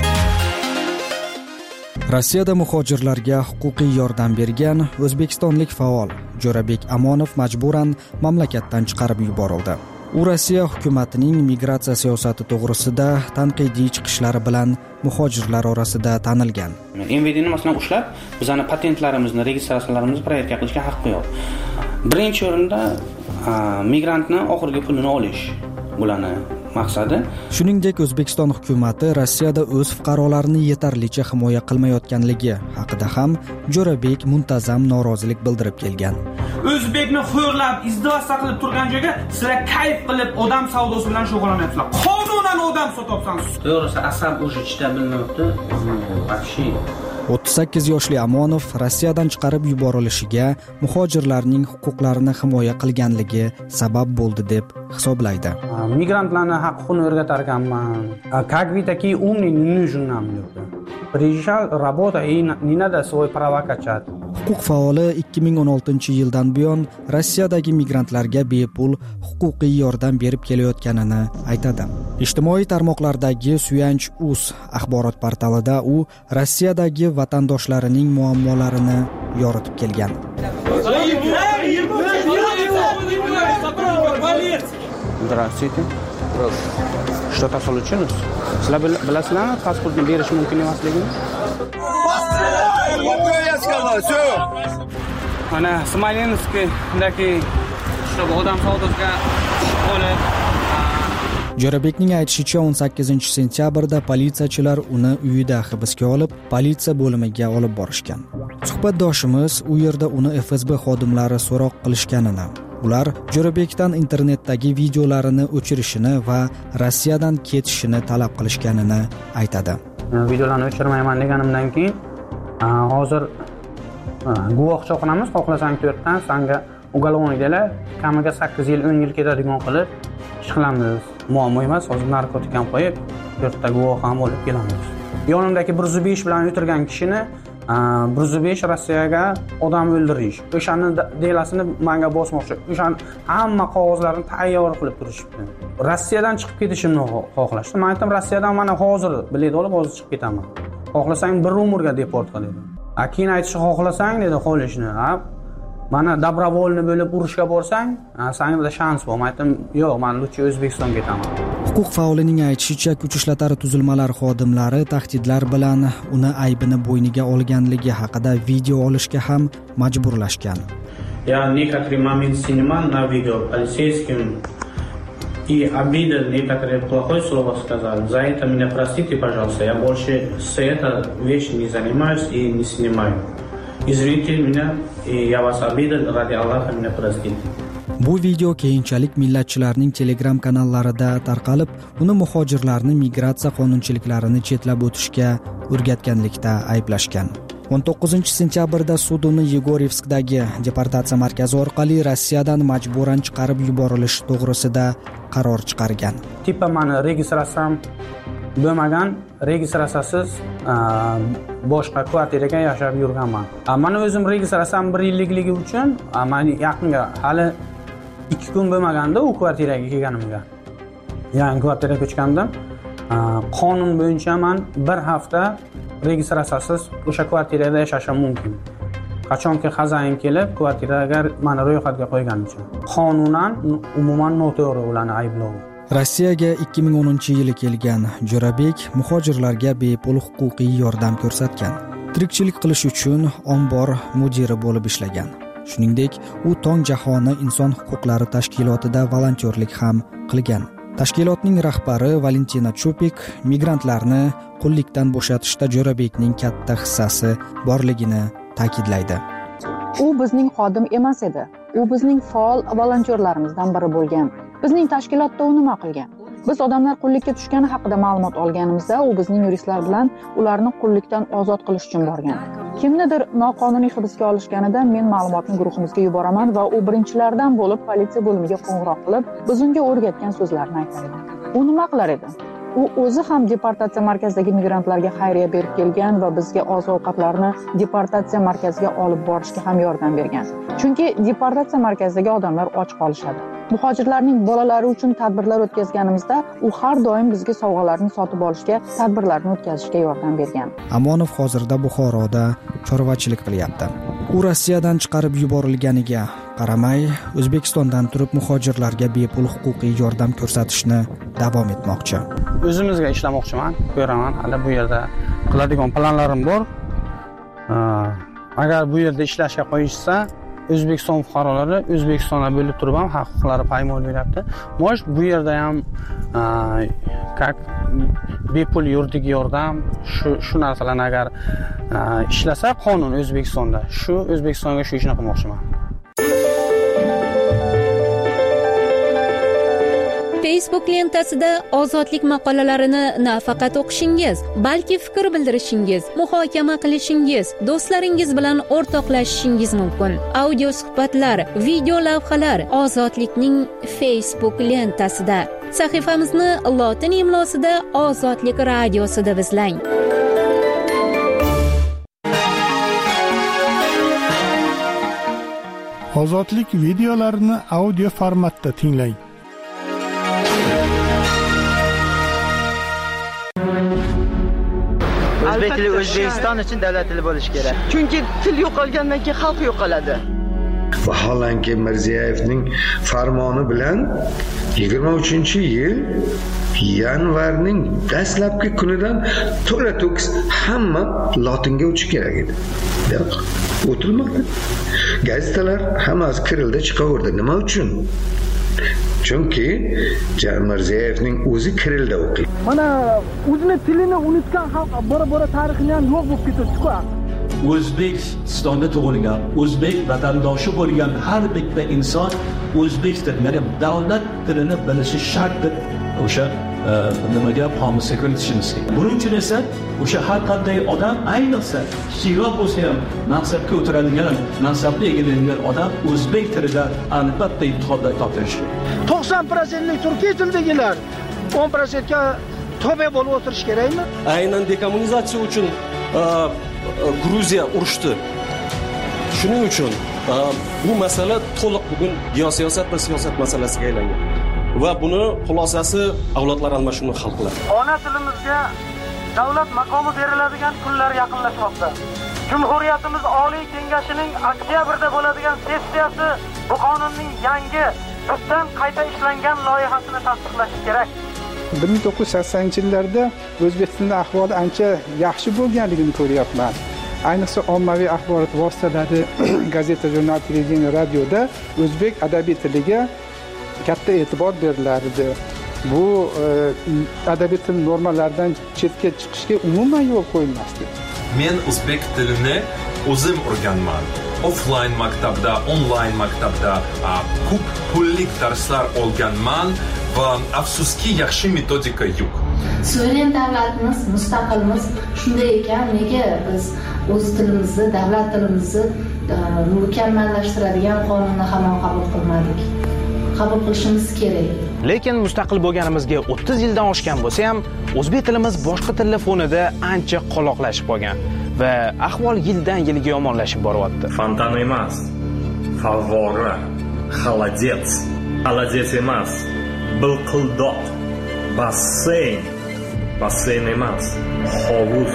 Rossiyada muhojirlarga huquqiy yordam bergan o'zbekistonlik faol Jo'rabek Amonov majburan mamlakatdan chiqarib yuborildi. U Rossiya hukumatining migratsiya siyosati to'g'risida tanqidiy chiqishlari bilan muhojirlar orasida tanilgan. MVDni masalan ushlab, bizning patentlarimizni, registratsiyalarimizni proverka qilishga haqqi yo'q. Birinchi o'rinda migrantni oxirgi pulini olish, bularni maqsadi. Shuningdek, O'zbekiston hukumatı Rossiyada o'z fuqarolarini yetarlicha himoya qilmayotganligi haqida ham Jo'rabek muntazam norozilik bildirib kelgan. O'zbekni xo'rlab, izdivos qilib turgan joyga sizlar kayf qilib odam savdosi bilan shug'ullanyapsizlar. Qonunan odam sotyapsiz. To'g'risi, asab o'sha ichida bilmayapti. Вообще 38 yoshli Amonov Rossiyadan chiqarib yuborilishiga muhojirlarning huquqlarini himoya qilganligi sabab bo'ldi deb hisoblaydi. Migrantlarning huquqini o'rgatar ekanman. Как вы такие умные, не нужны нам люди. Приезжал, работа и не надо свои права качать. Huquq faoli 2016-yildan buyon Rossiyadagi migrantlarga bepul huquqiy yordam berib kelayotganini aytadi. Ijtimoiy tarmoqlardagi Suyanch.uz axborot portalida u Rossiyadagi vatandoshlarining muammolarini yoritib kelgan. Здравствуйте. Что-то случилось? Sizlar bilasizlarmi, pasportni berish mumkin emasligini? Mana Smolenskdagi odam savdosiga qolib. Jo'rabekning aytishicha, 18-sentyabrda politsiyachilar uni uyida hibsga olib, politsiya bo'limiga olib borishgan. Suhbatdoshimiz u yerda uni FSB xodimlari so'roq qilishganini, ular Jo'rabekdan internetdagi videolarini o'chirishini va Rossiyadan ketishini talab qilishganini aytadi. Videolarni o'chirmayman deganimdan keyin hozir guvohcha qilamiz, xohlasang 4 dan, senga uголовныйdalar, kamiga 8 yil, 10 yil ketadigan qilib ish qilamiz. Muammo emas, hozir narkotik ham qo'yib, 4 ta guvoh ham olib kelamiz. Yonimdagi 105 bilan o'tirgan kishini 105 Rossiyaga odam o'ldirish. O'shani delasini menga bosmoqchi. O'shan hamma qog'ozlarni tayyor qilib turishibdi. Rossiyadan chiqib ketishimni xohlashdi. Men aytdim, Rossiyadan mana hozir bilet olib hozir chiqib ketaman. Xohlasang bir umrga deport qil dedi. Keyin aytishni xohlasang dedi, qolishni. Mana добровольный bo'lib urushga borsang, senda shans bor. Men aytdim, yo'q, men lutchi O'zbekistonga ketaman. Huquq faolining aytishicha, kuch ishlatar tuzilmalar xodimlari tahdidlar bilan uni aybini bo'yniga olganligi haqida video olishga ham majburlashgan. Я некоторый момент снимал на видео полицейским и обидел, некоторые плохое слово сказал. За это меня простите, пожалуйста. Я больше с этой вещью не занимаюсь и не снимаю. Извините меня, и я вас обидел, ради Аллаха меня простите. Bu video keyinchalik millatchilarning Telegram kanallarida tarqalib, uni muhojirlarni migratsiya qonunchiliklarini chetlab o'tishga o'rgatganlikda ayblashgan. 19-sentyabrda sud uni Yegorevskdagi deportatsiya markazi orqali Rossiyadan majburan chiqarib yuborilish to'g'risida qaror chiqargan. Tipa meni registratsiyam bo'lmagan, registratsiyasiz boshqa kvartiraga yashab yurganman. Mana o'zim registratsiyam 1 yillikligi uchun, men yaqinga hali 2 kun bo'lmaganda u kvartiraga kelganimga. Yangi kvartiraga ko'chgandim. Qonun bo'yicha men 1 hafta registratsiyasiz o'sha kvartirada yashashim mumkin. Qachonki xazayin kelib, kvartiraga meni ro'yxatga qo'ygan uchun. Qonunan umuman noto'g'ri ularni ayblovi. Rossiyaga 2010-yili kelgan Jo'rabek muhojirlarga bepul huquqiy yordam ko'rsatgan. Tirikchilik qilish uchun ombor mudiri bo'lib ishlagan. Shuningdek, u Tong jahoni inson huquqlari tashkilotida volontyorlik ham qilgan. Tashkilotning rahbari Valentina Chupik migrantlarni qullikdan bo'shatishda Jo'rabekning katta hissasi borligini ta'kidlaydi. U bizning xodim emas edi. U bizning faol volontyorlarimizdan biri bo'lgan. Bizning tashkilotda u nima qilgan? Biz odamlar qullikka tushgani haqida ma'lumot olganimizda, u bizning yuristlar bilan ularni qullikdan ozod qilish uchun borgan. Kimnidir noqonuniy hibsga olishganida men ma'lumotni guruhimizga yuboraman va u birinchilardan bo'lib politsiya bo'limiga qo'ng'iroq qilib, biz unga o'rgatgan so'zlarni aytar edi. U nima qilar edi? U o'zi ham deportatsiya markazidagi migrantlarga xayriya berib kelgan va bizga oziq-ovqatlarni deportatsiya markaziga olib borishga ham yordam bergan. Chunki deportatsiya markazidagi odamlar och qolishadi. Muhojirlarning bolalari uchun tadbirlar o'tkazganimizda u har doim bizga sovg'alarni sotib olishga, tadbirlarni o'tkazishga yordam bergan. Amonov hozirda Buxoroda chorvachilik qilyapti. U Rossiyadan chiqarib yuborilganiga qaramay, O'zbekistondan turib muhojirlarga bepul huquqiy yordam ko'rsatishni davom etmoqchi. O'zimizga ishlamoqchiman, ko'raman, hali bu yerda qiladigan planlarim bor. Agar bu yerda ishlashga qo'yishsa, O'zbekiston fuqarolari O'zbekistonda bo'lib turib ham huquqlari poymol bo'lyapti. Mo'sh bu yerda ham как bepul yuridik yordam shu narsalarni agar ishlasa qonun O'zbekistonda, O'zbekistonga shu ishni qilmoqchiman. Facebook lentasida ozodlik maqolalarini nafaqat o'qishingiz, balki fikr bildirishingiz, muhokama qilishingiz, do'stlaringiz bilan o'rtoqlashishingiz mumkin. Audio suhbatlar, video lavhalar ozodlikning Facebook lentasida. Sahifamizni lotin imlosida Ozodlik radiosida izlang. Ozodlik videolarini audio formatda tinglang. O'zbek tili O'zbekiston uchun davlat tili bo'lishi kerak. Chunki til yo'qolgandan keyin xalq yo'qoladi. Vaholanki Mirziyevning farmoni bilan 23-yil yanvarning dastlabki kunidan to'la-to'kis hamma lotinga o'tishi kerak edi. Yo'q, o'tilmadi. Gazetalar hammasi kirilda chiqaverdi. Nima uchun? Chunki Mirziyevning o'zi kirilda o'qiydi. Mana o'zini tilini unutgan xalq bora-bora tarixini ham yo'q bo'lib ketdi-ku. O'zbekistonda tug'ilgan, o'zbek vatandoshi bo'lgan har bitta inson o'zbek tilini, davlat tilini bilishi shartdir. O'sha nimaga qomusga kiritishimiz kerak. Buning uchun esa o'sha har qanday odam, ayniqsa kichikroq bo'lsa ham mansabga o'tiradigan, mansabga egalangan odam o'zbek tilida albatta imtihonda topshirishi kerak. 90% turkiy tildagilar 10% ga tobe bo'lib o'tirish kerakmi? Aynan dekommunizatsiya uchun Gruziya urushdi. Shuning uchun bu masala to'liq bugun geosiyosat va siyosat masalasiga aylangan. Va buni xulosasi avlodlar almashinuvini hal qiladi. Ona tilimizga davlat maqomi beriladigan kunlar yaqinlashmoqda. Cumhuriyatimiz Oliy Kengashining oktyabrda bo'ladigan sessiyasi bu qonunning yangi tubdan qayta ishlangan loyihasini tasdiqlashi kerak. 1980-yillarda o'zbek tilining ahvoli ancha yaxshi bo'lganligini ko'ryapman. Ayniqsa ommaviy axborot vositalari, gazeta, jurnal, televideniya, radioda o'zbek adabiy tiliga katta e'tibor berilardi. Bu adabiy til normalaridan chetga chiqishga umuman yo'l qo'yilmasdi. Men o'zbek tilini o'zim o'rganman. Offline maktabda, online maktabda ko'p pullik darslar olganman va afsuski yaxshi metodika yo'q. Suveren davlatimiz, mustaqilmiz shunday ekan, nega biz o'z tilimizni, davlat tilimizni mukammallashtiradigan qonunni hamon qabul qilmadik? Qabul qilishimiz kerak. Lekin mustaqil bo'lganimizga 30 yildan oshgan bo'lsa ham, o'zbek tilimiz boshqa tillar fonida ancha qoloqlashib qolgan va ahvol yildan yilga yomonlashib boryapti. Fontan emas, favvora, xolodets, xolodets emas, bilqildoq, basseyn, basseyn emas, hovuz.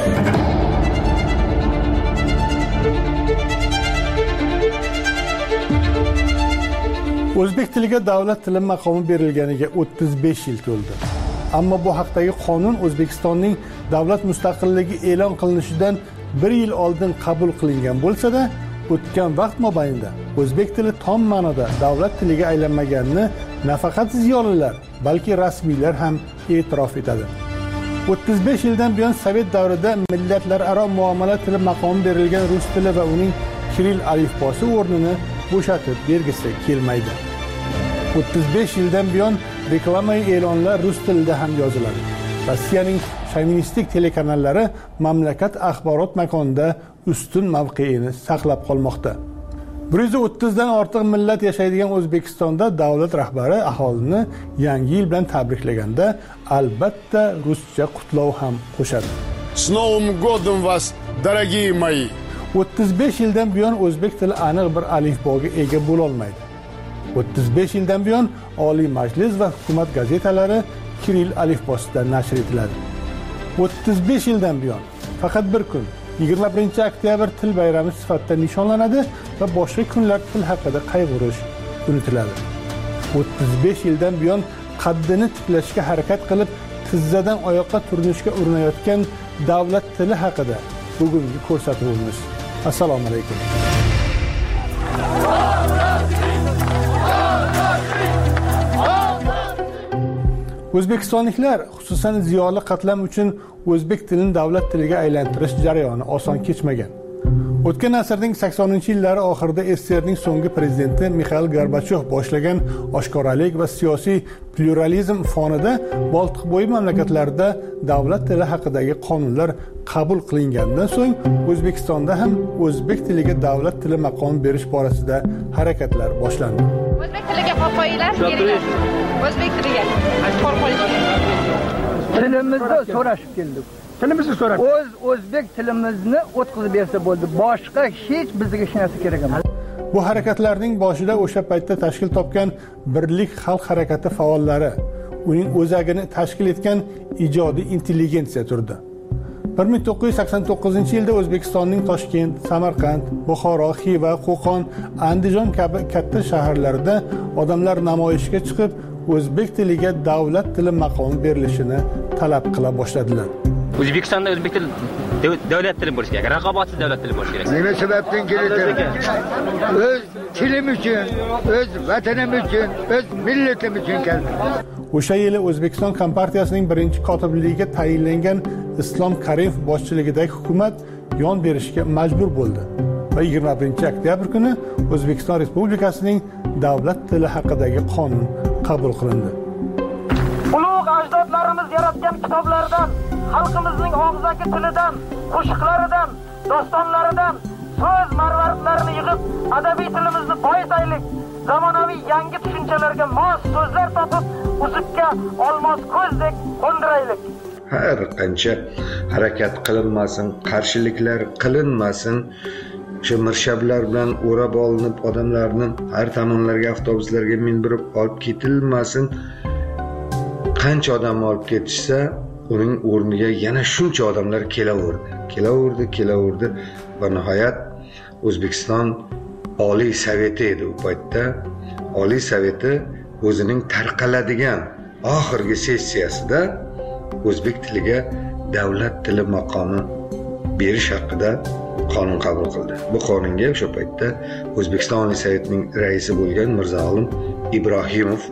O'zbek tiliga davlat tili maqomi berilganiga 35 yil to'ldi. Ammo bu haqdagi qonun O'zbekistonning davlat mustaqilligi e'lon qilinishidan 1 yil oldin qabul qilingan bo'lsa-da, o'tgan vaqt mobaynida o'zbek tili tom ma'noda davlat tiliga aylanmaganini nafaqat ziyolilar, balki rasmiylar ham e'tirof etadi. 35 yildan buyon Sovet davrida millatlararo muomala tili maqomi berilgan rus tili va uning kiril alifbosi o'rnini bo'shatib bergisi kelmaydi. 35 yildan buyon reklama e'lonlar rus tilida ham yoziladi. Rossiyaning shovinistik telekanallari mamlakat axborot makonida ustun mavqeini saqlab qolmoqda. 130 dan ortiq millat yashaydigan O'zbekistonda davlat rahbari aholini yangi yil bilan tabriklaganda albatta ruscha qutlov ham qo'shadi. С Новым годом вас, дорогие мои! 35 yildan buyon o'zbek tili aniq bir alifboga ega bo'la olmaydi. 35 yildan buyon Oliy Majlis va hukumat gazetalari kiril alifbosida nashr etiladi. 35 yildan buyon faqat bir kun 21-oktyabr til bayrami sifatida nishonlanadi va boshqa kunlar til haqida qayg'urish unutiladi. 35 yildan buyon qaddini tiklashga harakat qilib tizzadan oyoqqa turinishga urinayotgan davlat tili haqida bugungi ko'rsatuvimiz. Assalomu alaykum. O'zbekistonliklar, xususan ziyoli qatlam uchun o'zbek tilini davlat tiliga aylantirish jarayoni oson kechmagan. O'tgan asrning 80-yillari oxirida SSRning so'nggi prezidenti Mixail Gorbachyov boshlagan oshkoralik va siyosiy pluralizm fonida Boltiqbo'yi mamlakatlarida davlat tili haqidagi qonunlar qabul qilingandan so'ng O'zbekistonda ham o'zbek tiliga davlat tili maqomi berish borasida harakatlar boshlandi. O'zbek tiliga qo'l qo'yinglar, o'zbek tiliga qo'l qo'yinglar. Tilimizda so'rashib keldik. Tilimizni so'rab. O'zbek tilimizni o'tkazib bersa bo'ldi. Boshqa hech bizga hech narsa kerak emas. Bu harakatlarning boshida o'sha paytda tashkil topgan Birlik xalq harakati faollari, uning o'zagini tashkil etgan ijodiy intelligensiya turdi. 1989-yilda O'zbekistonning Toshkent, Samarqand, Buxoro, Xiva, Qo'qon, Andijon kabi katta shaharlarida odamlar namoyishga chiqib, o'zbek tiliga davlat tili maqomi berilishini talab qila boshladilar. O'zbekistonda o'zbek tili davlat tili bo'lishi kerak, raqobatsiz davlat tili bo'lishi kerak. Nima sababdan keladi? O'z tilim uchun, o'z vatanim uchun, o'z millatim uchun keldi. O'sha yili O'zbekiston Kompartiyasining birinchi kotibligiga tayinlangan Islom Karimov boshchiligidagi hukumat yon berishga majbur bo'ldi va 21-oktyabr kuni O'zbekiston Respublikasining davlat tili haqidagi qonun qabul qilindi. Ulug' ajdodlarimiz yaratgan kitoblardan, xalqimizning og'zaki tilidan, qo'shiqlaridan, dostonlaridan so'z marvaridlarini yig'ib, adabiy tilimizni boyitaylik. Zamonaviy yangi tushunchalarga mos so'zlar topib, uzukka olmos ko'zdek qo'ndiraylik. Har qancha harakat qilinmasin, qarshiliklar qilinmasin, o'sha mirshablar bilan o'rab olinib, odamlarni har tomonlarga avtobuslarga mindirib olib ketilmasin. Qancha odam olib ketishsa, uning o'rniga yana shuncha odamlar kelaverdi va nihoyat O'zbekiston Oliy Soveti edi u paytda. Oliy Soveti o'zining tarqaladigan oxirgi sessiyasida o'zbek tiliga davlat tili maqomi berish haqida qonun qabul qildi. Bu qonunga o'sha paytda O'zbekiston Oliy Sovetining raisi bo'lgan Mirzo-Olim Ibrohimov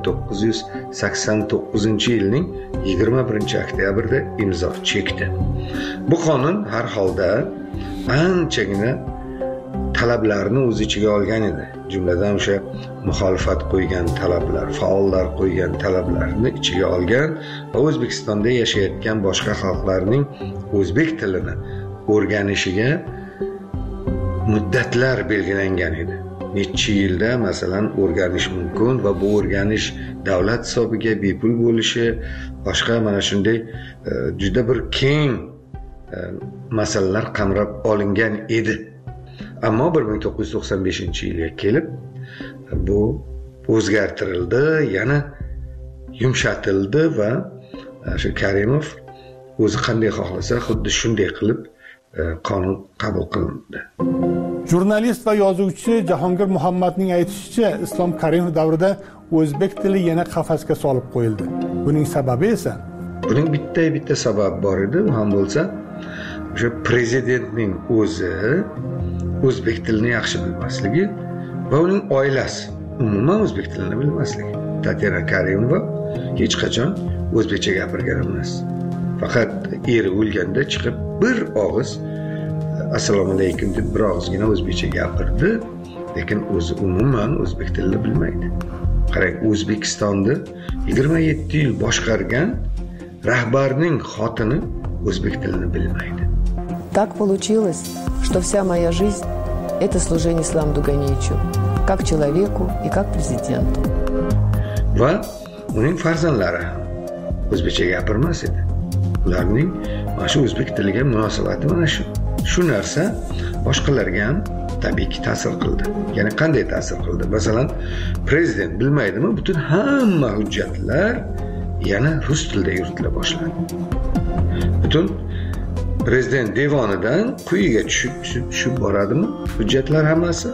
1989-yilning 21-oktyabrda imzo chekdi. Bu qonun har holda anchagina talablarni o'z ichiga olgan edi. Jumladan o'sha muxolifat qo'ygan talablar, faollar qo'ygan talablarni ichiga olgan va O'zbekistonda yashayotgan boshqa xalqlarning o'zbek tilini o'rganishiga muddatlar belgilangan edi. Necha yilda masalan o'rganish mumkin va bu o'rganish davlat hisobiga bepul bo'lishi, boshqa mana shunday juda bir keng masalalar qamrab olingan edi. Ammo 1995-yilga kelib bu o'zgartirildi, yana yumshatildi va shu Karimov o'zi qanday xohlasa xuddi shunday qilib qonun qabul qilindi. Jurnalist va yozuvchi Jahongir Muhammadning aytishicha, Islom Karimov davrida o'zbek tili yana qafasga solib qo'yildi. Buning sababi esa buning bitta sabab bor edi, u ham bo'lsa o'sha prezidentning o'zi o'zbek tilini yaxshi bilmasligi va uning oilasi umuman o'zbek tilini bilmasligi. Tatyana Karimova hech qachon o'zbekcha gapirgan emas. Faqat eri o'lganda chiqib bir og'iz assalomu alaykum deb bir og'izgina o'zbekcha gapirdi, lekin o'zi umuman o'zbek tilini bilmaydi. Qarang, O'zbekistonni 27 yil boshqargan rahbarning xotini o'zbek tilini bilmaydi. Так получилось, что вся моя жизнь – это служение Исламу Дуганичу, как человеку и как президенту. Va uning farzandlari ham o'zbekcha gapirmas edi. Ularning mana shu o'zbek tiliga munosabati mana shu. Shu narsa boshqalarga ham tabiiyki ta'sir qildi. Ya'ni qanday ta'sir qildi? Masalan, prezident bilmaydimi, butun hamma hujjatlar yana rus tilida yuritila boshladi. Butun prezident devonidan quyiga tushib boradimi? Hujjatlar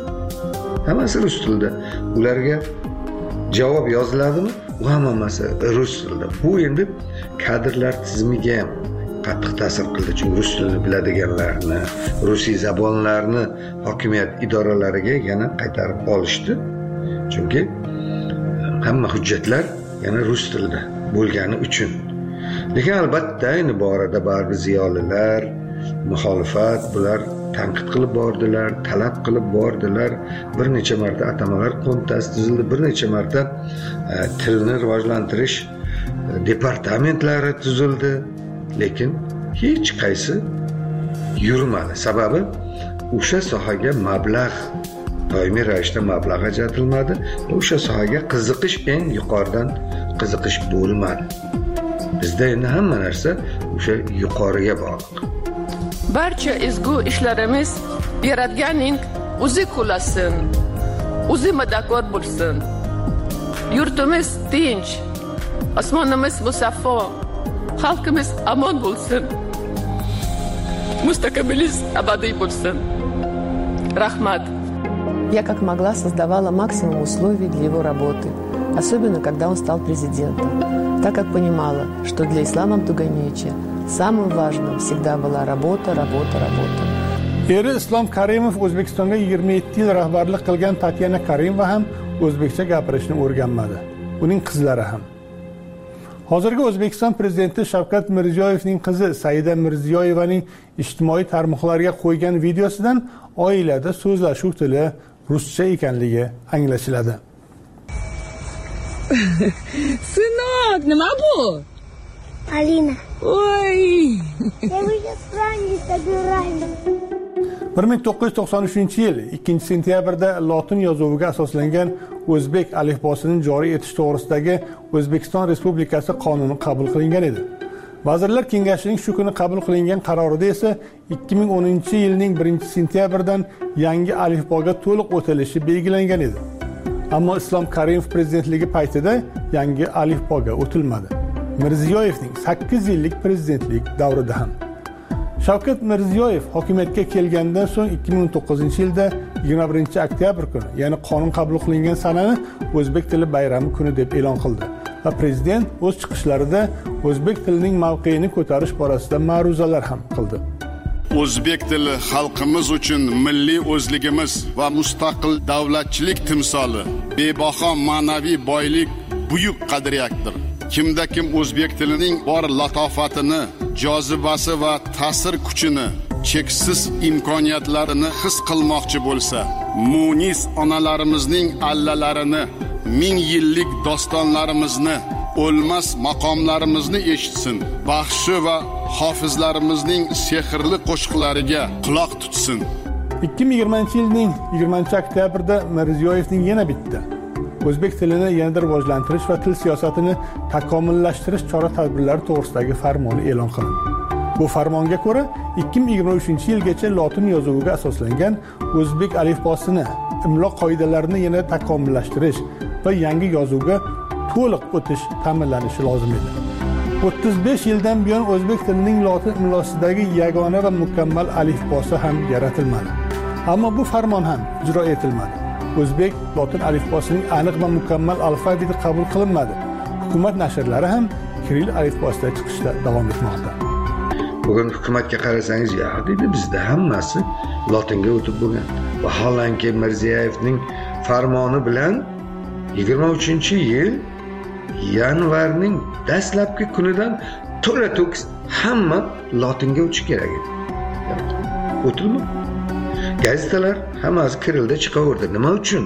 hammasi rus tilida. Ularga javob yoziladimi? U hammasi rus tilida. Bu endi kadrlar tizimiga ham qattiq ta'sir qildi. Chunki rus tilini biladiganlarni, rusiy zabonlarni hokimiyat idoralariga yana qaytarib olishdi. Chunki hamma hujjatlar yana rus tilida. bo'lgani uchun. Lekin albatta endi borada baribir ziyolilar, muxolifat bular tanqid qilib bordilar, talab qilib bordilar. Bir necha marta atamalar qo'mitasi tuzildi, bir necha marta tilni rivojlantirish departamentlari tuzildi. Lekin hech qaysi yurmadi. Sababi o'sha sohaga mablag' doimiy ravishda mablag' ajratilmadi. O'sha sohaga qiziqish eng yuqoridan qiziqish bo'lmadi. Bizda endi hamma narsa o'sha yuqoriga bog'liq. Barcha ezgu ishlarimiz Yaratganning o'zi qo'llasin, o'zi madadkor bo'lsin. Yurtimiz tinch, osmonimiz musaffo, xalqimiz omon bo'lsin. Mustaqilimiz abadiy bo'lsin. Rahmat. Я как могла создавала максимум условий для его работы, особенно когда он стал президентом, так как понимала, что для Ислама Абдуганиевича самым важным всегда была работа. Eri Islom Karimov O'zbekistonga 27 yil rahbarlik qilgan Tatyana Karimova ham o'zbekcha gapirishni o'rganmadi. Uning qizlari ham. Hozirgi O'zbekiston prezidenti Shavkat Mirziyoyevning qizi Saida Mirziyoyevaning ijtimoiy tarmoqlarga qo'ygan videosidan oilada so'zlashuv tili ruscha ekanligi anglashiladi. Сынок, nima bu? Alina. Oy. Я уже странник собираю. 1993-yil 2-sentyabrda lotin yozuviga asoslangan o'zbek alifbosini joriy etish to'g'risidagi O'zbekiston Respublikasi qonuni qabul qilingan edi. Vazirlar Kengashining shu kuni qabul qilingan qarorida esa 2010-yilning 1-sentyabridan yangi alifboga to'liq o'tilishi belgilangan edi. Ammo Islom Karimov prezidentligi paytida yangi alifboga o'tilmadi. Mirziyoyevning 8 yillik prezidentlik davrida ham. Shavkat Mirziyoyev hokimiyatga kelgandan so'ng 2009-yilda 21-oktyabr kuni, ya'ni qonun qabul qilingan sanani o'zbek tili bayrami kuni deb e'lon qildi. Va prezident o'z chiqishlarida o'zbek tilining mavqeini ko'tarish borasida ma'ruzalar ham qildi. O'zbek tili xalqimiz uchun milliy o'zligimiz va mustaqil davlatchilik timsoli, bebaho ma'naviy boylik, buyuk qadriyatdir. Kimda kim o'zbek tilining bor latofatini, jozibasi va ta'sir kuchini, cheksiz imkoniyatlarini his qilmoqchi bo'lsa, munis onalarimizning allalarini, ming yillik dostonlarimizni, o'lmas maqomlarimizni eshitsin, baxshi va hofizlarimizning sehrli qo'shiqlariga quloq tutsin. 2020-yilning 20-oktyabrda Mirziyoyevning yana bitta o'zbek tilini yanada rivojlantirish va til siyosatini takomillashtirish chora-tadbirlari to'g'risidagi farmoni e'lon qilindi. Bu farmonga ko'ra 2023-yilgacha lotin yozuviga asoslangan o'zbek alifbosini, imlo qoidalarini yana takomillashtirish va yangi yozuvga to'liq o'tish ta'minlanishi lozim edi. 35 yildan buyon o'zbek tilining lotin imlosidagi yagona va mukammal alifbosi ham yaratilmadi. Ammo bu farmon ham ijro etilmadi. O'zbek lotin alifbosining aniq va mukammal alfabeti qabul qilinmadi. Hukumat nashrlari ham kiril alifbosida chiqishda davom etmoqda. Bugun hukumatga qarasangiz, ya deydi, bizda hammasi lotinga o'tib bo'lgan. Vaholanki Mirziyoyevning farmoni bilan 23-yil yanvarning dastlabki kunidan to'la-to'kis hamma lotinga o'tish kerak edi. O'tildi. Gazetalar hammasi kirilda chiqaverdi. Nima uchun?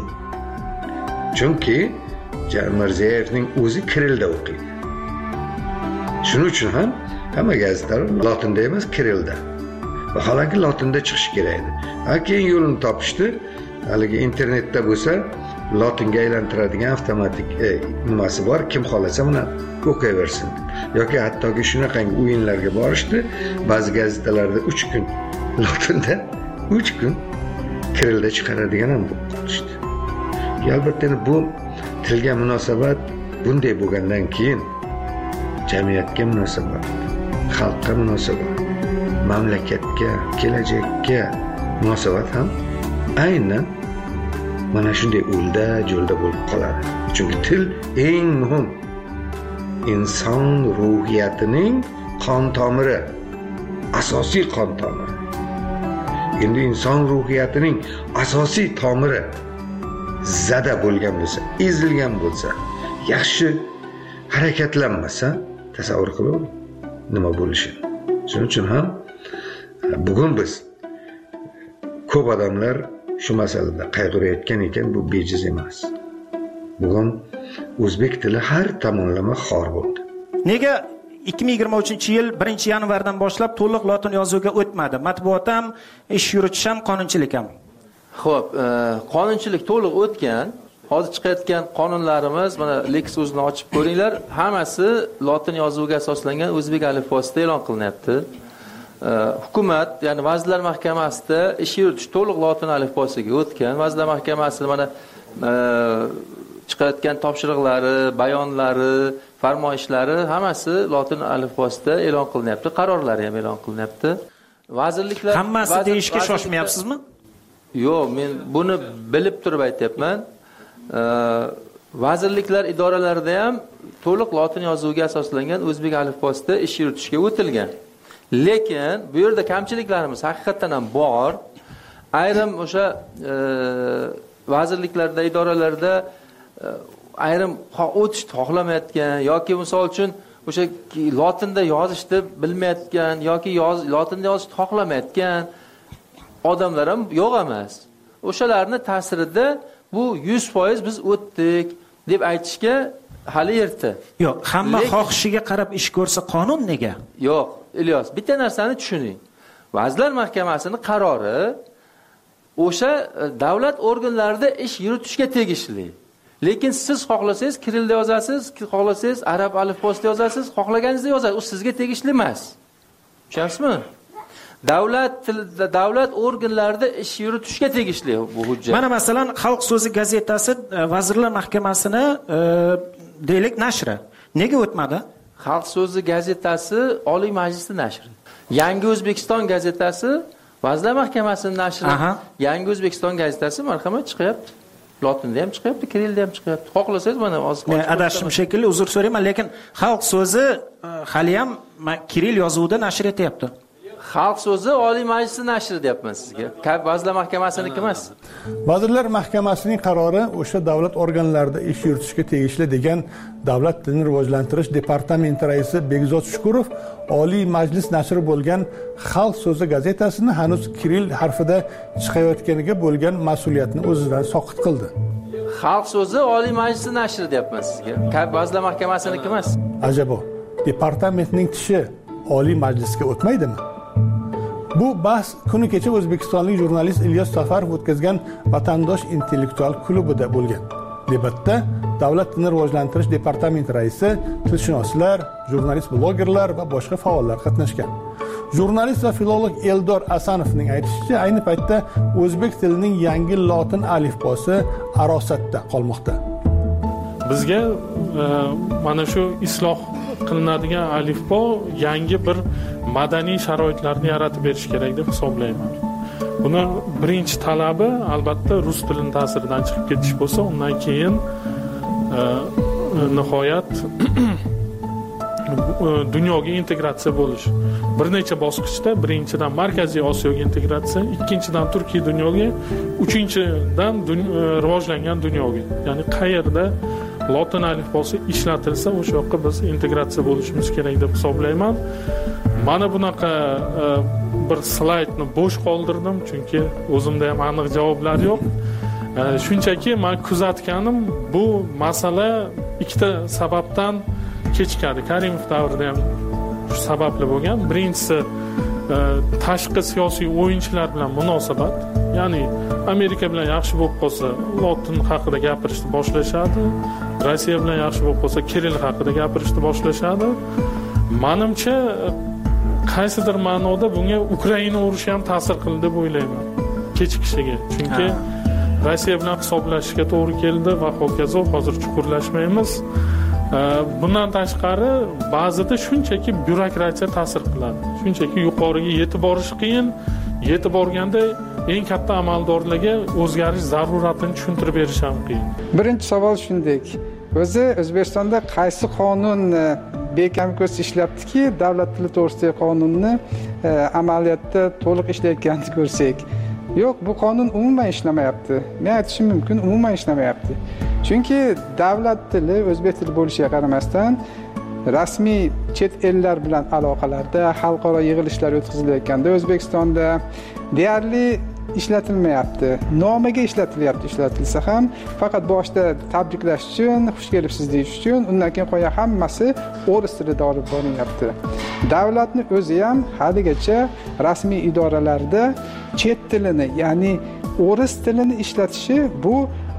Chunki Mirziyoyevning o'zi kirilda o'qiydi. Shuning uchun ham hamma gazetalar lotinda emas, kirilda. Vaholanki lotinda chiqishi kerak edi. Keyin yo'lini topishdi. Haligi internetda bo'lsa, lotinga aylantiradigan avtomatik nimasi bor, kim xolasa buni o'qiyversin. Yoki hattoki shunaqangi o'yinlarga borishdi. Ba'zi gazetalarda 3 kun lotinda 3 kun kirilda chiqaradigan ham bo'lishdi. Albatta bu tilga munosabat bunday bo'lgandan keyin jamiyatga munosabat, xalqqa munosabat, mamlakatga, kelajakka munosabat ham aynan mana shunday o'lda jo'lda bo'lib qoladi. Chunki til eng muhim inson ruhiyatining qon tomiri, asosiy qon tomiri. Endi inson ruhiyatining asosiy tomiri zada bo'lgan bo'lsa, ezilgan bo'lsa, yaxshi harakatlanmasa tasavvur qiling nima bo'lishini. Shuning uchun ham bugun biz ko'p odamlar shu masalada qayg'urayotgan ekan, bu bejiz emas. Bugun o'zbek tili har tomonlama xor bo'ldi. Nega 2023-yil 1-yanvardan boshlab to'liq lotin yozuviga o'tmadi? Matbuot ham, ish yuritish ham, qonunchilik ham. Xo'p, qonunchilik to'liq o'tgan. Hozir chiqayotgan qonunlarimiz, mana Lex o'zini ochib ko'ringlar, hammasi lotin yozuviga asoslangan o'zbek alifbosida e'lon qilinyapti. Hukumat, ya'ni Vazirlar Mahkamasida ish yuritish to'liq lotin alifbosiga o'tgan. Vazirlar Mahkamasi mana chiqayotgan topshiriqlari, bayonlari, farmoyishlari hammasi lotin alifbosida e'lon qilinyapti, qarorlari ham e'lon qilinyapti. Vazirliklar hammasi deyishga shoshmayapsizmi? Yo'q, men buni bilib turib aytyapman. Vazirliklar idoralarida ham to'liq lotin yozuviga asoslangan o'zbek alifbosida ish yuritishga o'tilgan. Lekin bu yerda kamchiliklarimiz haqiqatan ham bor. Ayrim o'sha vazirliklarda, idoralarda ayrim o'tishni xohlamayotgan yoki misol uchun o'sha lotinda yozishni bilmayotgan yoki lotinda yozishni xohlamayotgan odamlar ham yo'q emas. O'shalarni ta'sirida bu 100% biz o'tdik deb aytishga hali erta. Yo'q, hamma xohishiga qarab ish ko'rsa qonun nega? Yo'q, Ilyos, bitta narsani tushuning. Vazirlar Mahkamasining qarori o'sha davlat organlarida ish yuritishga tegishli. Lekin siz xohlasangiz kirilda yozasiz, xohlasangiz arab alifbosida yozasiz, xohlaganingizda yozasiz. U sizga tegishli emas. Tushunyapsizmi? Davlat organlarida ish yuritishga tegishli bu hujjat. Mana masalan, Xalq so'zi gazetasi Vazirlar Mahkamasini deylik nashri. Nega o'tmadi? Xalq so'zi gazetasi Oliy Majlisning nashri. Yangi O'zbekiston gazetasi Vazirlar Mahkamasining nashri. Yangi O'zbekiston gazetasi marhamat chiqyapti. Lotinda ham chiqyapti, kirilda ham chiqyapti. Xohlasangiz mana hozir adashim shekilli, uzr so'rayman, lekin Xalq so'zi hali ham kiril yozuvida nashr etyapti. Xalq so'zi Oliy Majlisning nashri deyapman sizga. Vazirlar Mahkamasiniki emas. Vazirlar Mahkamasining qarori o'sha davlat organlarida ish yuritishga tegishli degan Davlat tilini rivojlantirish departamenti raisi Begzod Shukurov Oliy Majlis nashri bo'lgan Xalq so'zi gazetasini hanuz kiril harfida chiqayotganiga bo'lgan mas'uliyatni o'zidan soqit qildi. Xalq so'zi Oliy Majlisning nashri deyapman sizga. Vazirlar Mahkamasiniki emas. Ajabo, departamentning tishi Oliy Majlisga o'tmaydimi? Bu bahs kuni kecha o'zbekistonlik jurnalist Ilyos Safarov o'tkazgan Vatandosh intellektual klubida bo'lgan. Debatda Davlat tilini rivojlantirish departamenti raisi, tilshunoslar, jurnalist blogerlar va boshqa faollar qatnashgan. Jurnalist va filolog Eldor Asanovning aytishicha, ayni paytda o'zbek tilining yangi lotin alifbosi arosatda qolmoqda. Bizga mana shu isloh qilinadigan alifbo yangi bir madaniy sharoitlarni yaratib berish kerak deb hisoblayman. Buni birinchi talabi albatta rus tilining ta'siridan chiqib ketish bo'lsa, undan keyin nihoyat dunyoga integratsiya bo'lish. Bir necha bosqichda birinchidan Markaziy Osiyoga integratsiya, ikkinchidan Turkiya dunyoga, uchinchidan rivojlangan dunyoga. Ya'ni qayerda lotin alifbosi ishlatilsa, o'sha yoqqa biz integratsiya bo'lishimiz kerak deb hisoblayman. Mana bunaqa bir slaydni bo'sh qoldirdim, chunki o'zimda ham aniq javoblar yo'q. Shunchaki men kuzatganim, bu masala ikkita sababdan kechikadi. Karimov davrida ham shu sababli bo'lgan. Birinchisi tashqi siyosiy o'yinchilar bilan munosabat. Ya'ni Amerika bilan yaxshi bo'lib qolsa, lotin haqida gapirishni boshlashadi. Rossiya bilan yaxshi bo'lib qolsa, kiril haqida gapirishni boshlashadi. Menimcha qaysidir ma'noda bunga Ukraina urushi ham ta'sir qildi deb o'ylayman. Kechikishiga. Chunki Rossiya bilan hisoblashishga to'g'ri keldi va hokazo, hozir chuqurlashmaymiz. Bundan tashqari ba'zida shunchaki byurokratiya ta'sir qiladi. Shunchaki yuqoriga yetib borish qiyin, yetib borganda eng katta amaldorlarga o'zgarish zaruratini tushuntirib berish ham qiyin. Birinchi savol shunday. O'zi O'zbekistonda qaysi qonun bekam ko'z ishlatdiki, davlat tili to'g'risidagi qonunni amaliyotda to'liq ishlayotganini ko'rsak. Yo'q, bu qonun umuman ishlamayapti. Men aytishim mumkin, umuman ishlamayapti. Chunki davlat tili o'zbek tili bo'lishiga qaramasdan rasmiy chet ellar bilan aloqalarda, xalqaro yig'ilishlar o'tkazilayotganda O'zbekistonda deyarli ishlatilmayapti. Nomiga ishlatilsa ham faqat boshda tabriklash uchun, xush kelibsiz deyish uchun, undan keyin qo'ya hammasi o'ris tilida olib borilyapti. Davlatning o'zi ham haligacha rasmiy idoralarda chet tilini, ya'ni o'ris tilini ishlatishi bu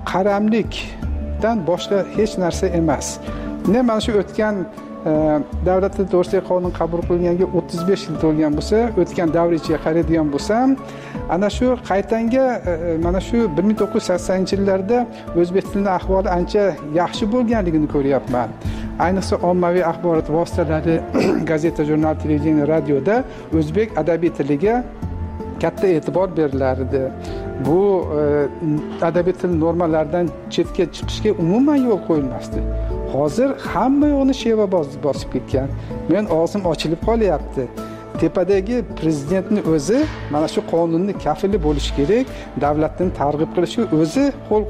qaramlikdan boshqa hech narsa emas. Mana shu o'tgan davlat tili to'g'risidagi qonun qabul qilinganiga 35 yil to'lgan bo'lsa, o'tgan davr ichiga qaraydigan bo'lsam, ana shu qaytanga mana shu 1980-yillarda o'zbek tilining ahvoli ancha yaxshi bo'lganligini ko'ryapman. Ayniqsa ommaviy axborot vositalari, gazeta, jurnal, televideniya, radioda o'zbek adabiy tiliga katta e'tibor berilardi. Bu adabiy til normalaridan chetga chiqishga umuman yo'l qo'yilmasdi. Hozir hamma yo'qni sheva bosib ketgan. Men og'zim ochilib qolyapti. Tepadagi prezidentning o'zi mana shu qonunni kafili bo'lishi kerak, davlatni targ'ib qilishga o'zi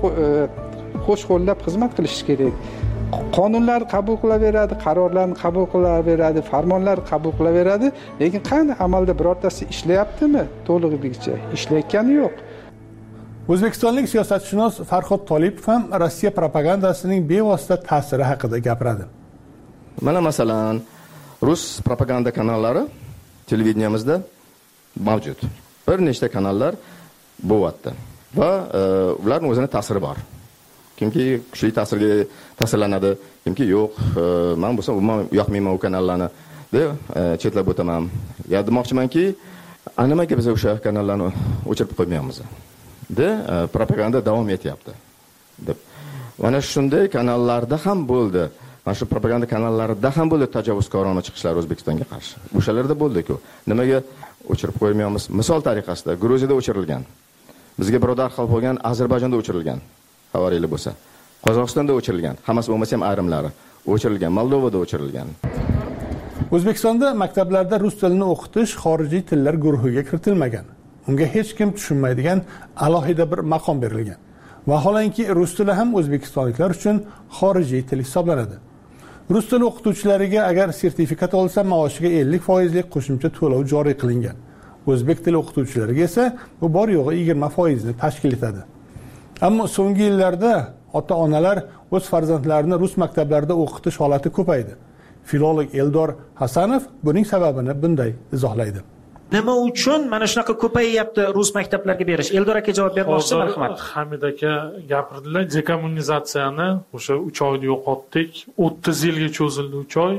qo'sh qo'llab xizmat qilishi kerak. Qonunlar qabul qilaveradi, qarorlarni qabul qilaveradi, farmonlar qabul qilaveradi, lekin qani amalda birortasi ishlayaptimi? To'lig'icha ishlayotgani yo'q. O'zbekistonlik siyosatshunos Farhod Tolipov ham Rossiya propagandasining bevosita ta'siri haqida gapiradi. Mana masalan, rus propaganda kanallari televideniyamizda mavjud. Bir nechta kanallar bo'lyapti va ularning o'zining ta'siri bor. Kimki kuchli ta'sirlanadi, kimki yo'q, men bo'lsam umuman yoqmayman u kanallarni deb chetlab o'taman. Ya demoqchimanki, nimaga biz o'sha kanallarni o'chirib qo'ymaymiz? De propaganda davom etyapti deb. Mana shunday kanallarda ham bo'ldi. Mana shu propaganda kanallarida ham bo'ldi tajovuzkorona chiqishlar O'zbekistonga qarshi. O'shalarda bo'ldi-ku. Nimaga o'chirib qo'ymaymiz? Misol tariqasida Gruziyada o'chirilgan. Bizga birodar xalq bo'lgan Ozarbayjonda o'chirilgan. Xabaringiz bo'lsa. Qozog'istonda o'chirilgan. Hammasi bo'lmasa ham ayrimlari o'chirilgan. Moldovada o'chirilgan. O'zbekistonda maktablarda rus tilini o'qitish xorijiy tillar guruhiga kiritilmagan. Unga hech kim tushunmaydigan alohida bir maqom berilgan. Vaholanki rus tili ham o'zbekistonliklar uchun xorijiy til hisoblanadi. Rus tili o'qituvchilariga agar sertifikat olsa, maoshiga 50% qo'shimcha to'lov joriy qilingan. O'zbek tili o'qituvchilariga esa bu bor yo'g'i 20% ni tashkil etadi. Ammo so'nggi yillarda ota-onalar o'z farzandlarini rus maktablarida o'qitish holati ko'paydi. Filolog Eldor Hasanov buning sababini bunday izohlaydi. Nima uchun mana shunaqa ko'payyapti rus maktablarga berish? Eldor aka javob bermoqchi, marhamat. Hamid aka gapirdilar, dekommunizatsiyani o'sha 3 oyda yo'qotdik, 30 yilga cho'zildi 3 oy.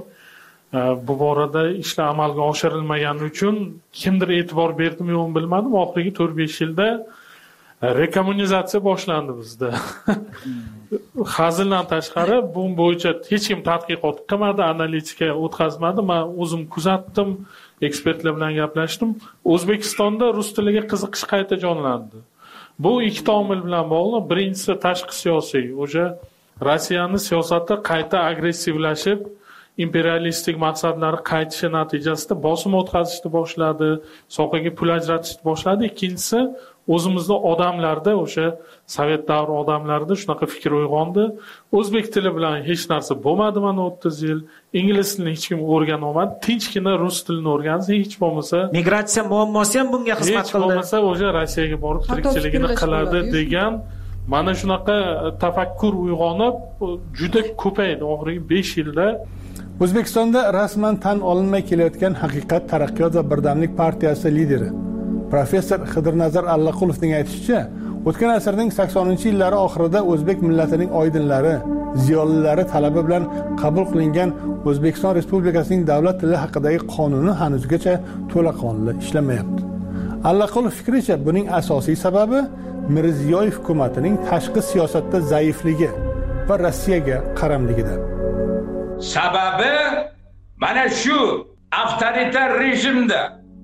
Bu borada ishlar amalga oshirilmagani uchun kimdir e'tibor berdimi yo'qmi bilmadim, oxirgi 4-5 yilda rekommunizatsiya boshlandi bizda. Hazildan tashqari bu bo'yicha hech kim tadqiqot qilmadi, analitika o'tkazmadi. Men o'zim kuzatdim, ekspertlar bilan gaplashdim. O'zbekistonda rus tiliga qiziqish qayta jonlandi. Bu ikki omil bilan bog'liq. Birinchisi tashqi siyosiy. O'sha Rossiyaning siyosati qayta agressivlashib, imperialistik maqsadlari qaytishi natijasida bosim o'tkazishni boshladi, sohaga pul ajratishni boshladi. Ikkinchisi o'zimizda odamlarda, o'sha sovet davri odamlarida shunaqa fikr uyg'ondi. O'zbek tili bilan hech narsa bo'lmadi mana 30 yil. Ingliz tilini hech kim o'rgana olmadi. Tinchgina rus tilini o'rgansa, hech bo'lmasa migratsiya muammosi ham bunga xizmat qildi. Hech bo'lmasa o'sha Rossiyaga borib tirikchiligini qiladi degan mana shunaqa tafakkur uyg'onib juda ko'paydi oxirgi 5 yilda. O'zbekistonda rasman tan olinmay kelayotgan Haqiqat, Taraqqiyot va Birdamlik partiyasi lideri professor Xidirnazar Allaqulovning aytishicha, o'tgan asrning 80-yillari oxirida o'zbek millatining oydinlari, ziyolilari talabi bilan qabul qilingan O'zbekiston Respublikasining davlat tili haqidagi qonuni hanuzgacha to'laqonli ishlamayapti. Allaqulov fikricha, buning asosiy sababi Mirziyoyev hukumatining tashqi siyosatda zaifligi va Rossiyaga qaramligidir. Sababi mana shu avtoritar rejimda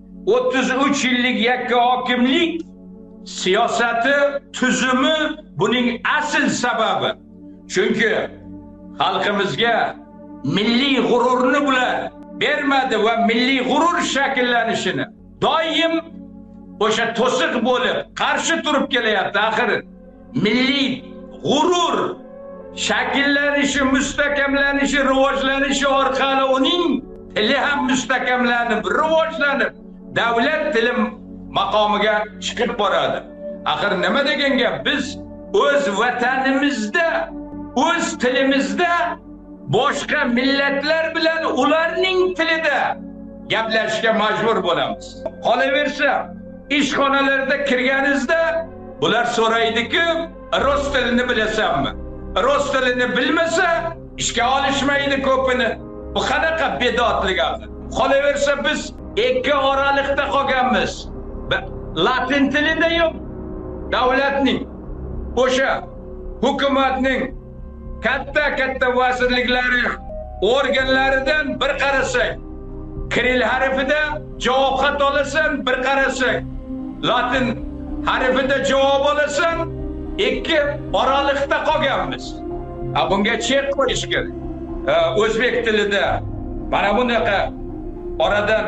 33 yillik yakka hokimlik siyosati tuzumi buning asl sababi. Chunki xalqimizga milliy g'ururni bular bermadi va milliy g'urur shakllanishini doim o'sha to'siq bo'lib qarshi turib kelyapti. Axir milliy g'urur shakllanishi, mustahkamlanishi, rivojlanishi orqali uning tili ham mustahkamlanib, rivojlanib, davlat tili maqomiga chiqib boradi. Axir nima degan gap? Biz o'z vatanimizda, o'z tilimizda boshqa millatlar bilan ularning tilida gaplashishga majbur bo'lamiz. Qolaversa, ishxonalarda kirganingizda bular so'raydi-ku, rus tilini bilasanmi? Rus tilini bilmasa ishga olishmaydi ko'pini. Bu qanaqa bedodlik axir? Qolaversa biz ikki oralikda qolganmiz. Latin tilida yo'q. Davlatning, o'sha hukumatning katta vazirliklari, organlaridan bir qarasak, Kiril harfida javob xat olasan, bir qarasak, Latin harfida javob olasan, ikki oralikda qolganmiz. Bunga chek qo'yish kerak. O'zbek tilida mana bunaqa oradan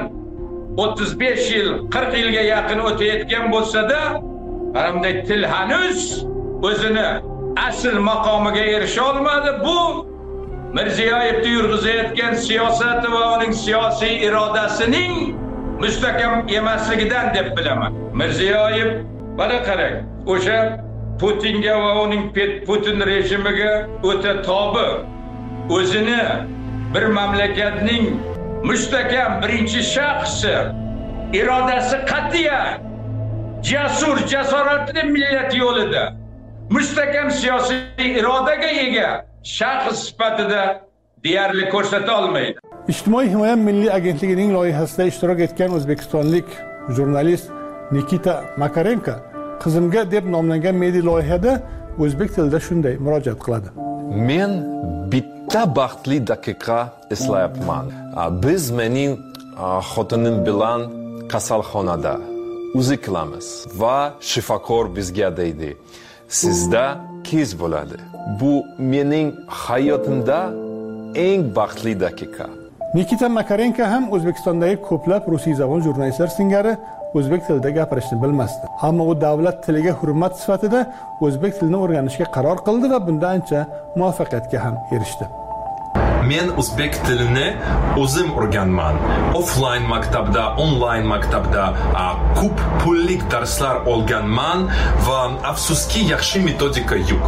35 yil, 40 yilga yaqin o'tayotgan bo'lsa-da, mana bunday til hanuz o'zini asl maqomiga erisha olmadi. Bu Mirziyoyevni yurg'izayotgan siyosati va uning siyosiy irodasining mustahkam emasligidan deb bilaman. Mirziyoyev mana qarang, o'sha Putinga va uning Putin rejimiga o'ta tobi, o'zini bir mamlakatning mustahkam birinchi shaxsi, irodasi qat'iyan, jasur, jasoratli millat yo'lida mustahkam siyosiy irodaga ega shaxs sifatida deyarli ko'rsata olmaydi. Ijtimoiy himoya milliy agentligining loyihasida ishtirok etgan o'zbekistonlik jurnalist Nikita Makarenko qizimga deb nomlangan milliy loyihada o'zbek tilida shunday murojaat qiladi. Men bitta baxtli daqiqa eslayapman. Biz mening xotinim bilan kasalxonada uzi qilamiz va shifokor bizga deydi: sizda qiz bo'ladi. Bu mening hayotimda eng baxtli daqiqa. Nikita Makarenko ham O'zbekistondagi ko'plab rusiyzabon jurnalistlar singari o'zbek tilida gapirishni bilmasdi. Ammo u davlat tiliga hurmat sifatida o'zbek tilini o'rganishga qaror qildi va bunda ancha muvaffaqiyatga ham erishdi. Men o'zbek tilini o'zim o'rganman. Offline maktabda, online maktabda ko'p pullik darslar olganman va afsuski yaxshi metodika yo'q.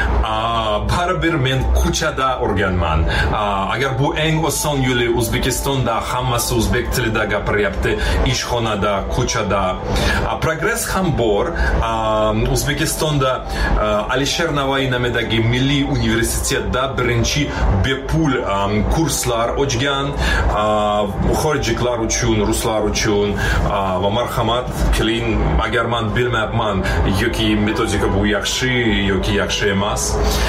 Baribir men ko'chada o'rganman. Agar bu eng oson yo'li, O'zbekistonda hammasi o'zbek tilida gapiryapti, ishxonada, ko'chada. Progress ham bor. O'zbekistonda Alisher Navoiy nomidagi Milliy universitetda birinchi bepul kurslar ochgan, xorijliklar uchun, ruslar uchun va marhamat qiling, agar men bilmayapman yoki metodika bu yaxshi yoki yaxshi emas.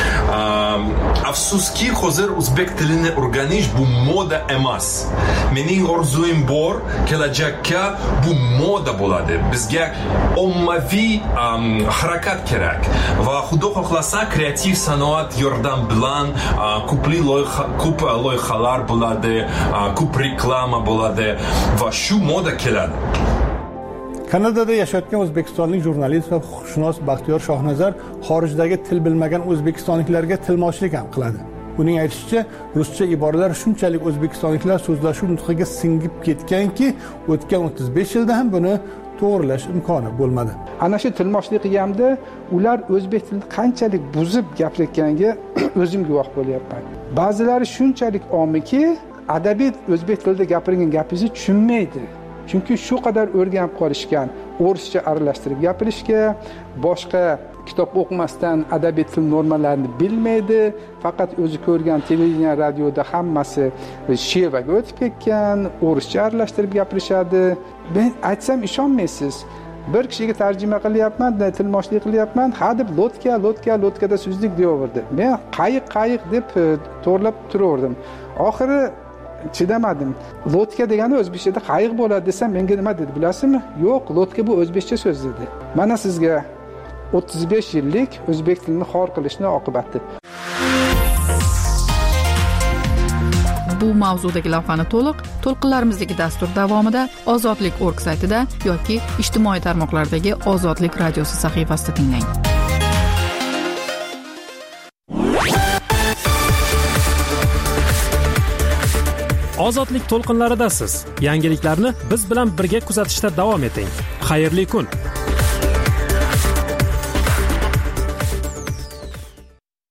Afsuski hozir o'zbek tilini o'rganish bu moda emas. Mening orzuim bor, kelajakka bu moda bo'ladi. Bizga ommaviy harakat kerak va xudo xohlasa kreativ sanoat yordam bilan ko'p loyihalar bo'ladi, ko'p reklama bo'ladi va shu moda keladi. Kanadada yashayotgan o'zbekistonlik jurnalist va huquqshunos Baxtiyor Shohnazar xorijdagi til bilmagan o'zbekistonliklarga tilmochlik ham qiladi. Uning aytishicha, ruscha iboralar shunchalik o'zbekistonliklar so'zlashuv nutqiga singib ketganki, o'tgan 35 yilda ham buni to'g'rilash imkoni bo'lmadi. Ana shu tilmochlik qilganda ular o'zbek tilini qanchalik buzib gapirayotganiga o'zim guvoh bo'lyapman. Ba'zilari shunchalik omiki, adabiyot o'zbek tilida gapirgan gapingizni tushunmaydi. Chunki shu qadar o'rganib qolishgan, o'rischa aralashtirib gapirishga, boshqa kitob o'qimasdan adabiyot til normalarini bilmaydi. Faqat o'zi ko'rgan televideniya, radioda hammasi shevaga o'tib ketgan, o'rischa aralashtirib gapirishadi. Men aytsam ishonmaysiz. Bir kishiga tarjima qilyapman, tilmochlik qilyapman, ha deb lotkada so'zlik deyaverdi. Men qayiq deb to'g'rilab turaverdim. Oxiri chidamadim. Lotka degani o'zbekchada qayiq bo'ladi desam, menga nima dedi bilasizmi? Yo'q, lotka bu o'zbekcha so'z dedi. Mana sizga 35 yillik o'zbek tilini xor qilishning oqibati. bu mavzudagi lavhani to'lqinlarimizdagi dastur davomida ozodlik.org saytida yoki ijtimoiy tarmoqlardagi Ozodlik radiosi sahifasida tinglang. Ozodlik to'lqinlaridasiz. Yangiliklarni biz bilan birga kuzatishda davom eting. Xayrli kun.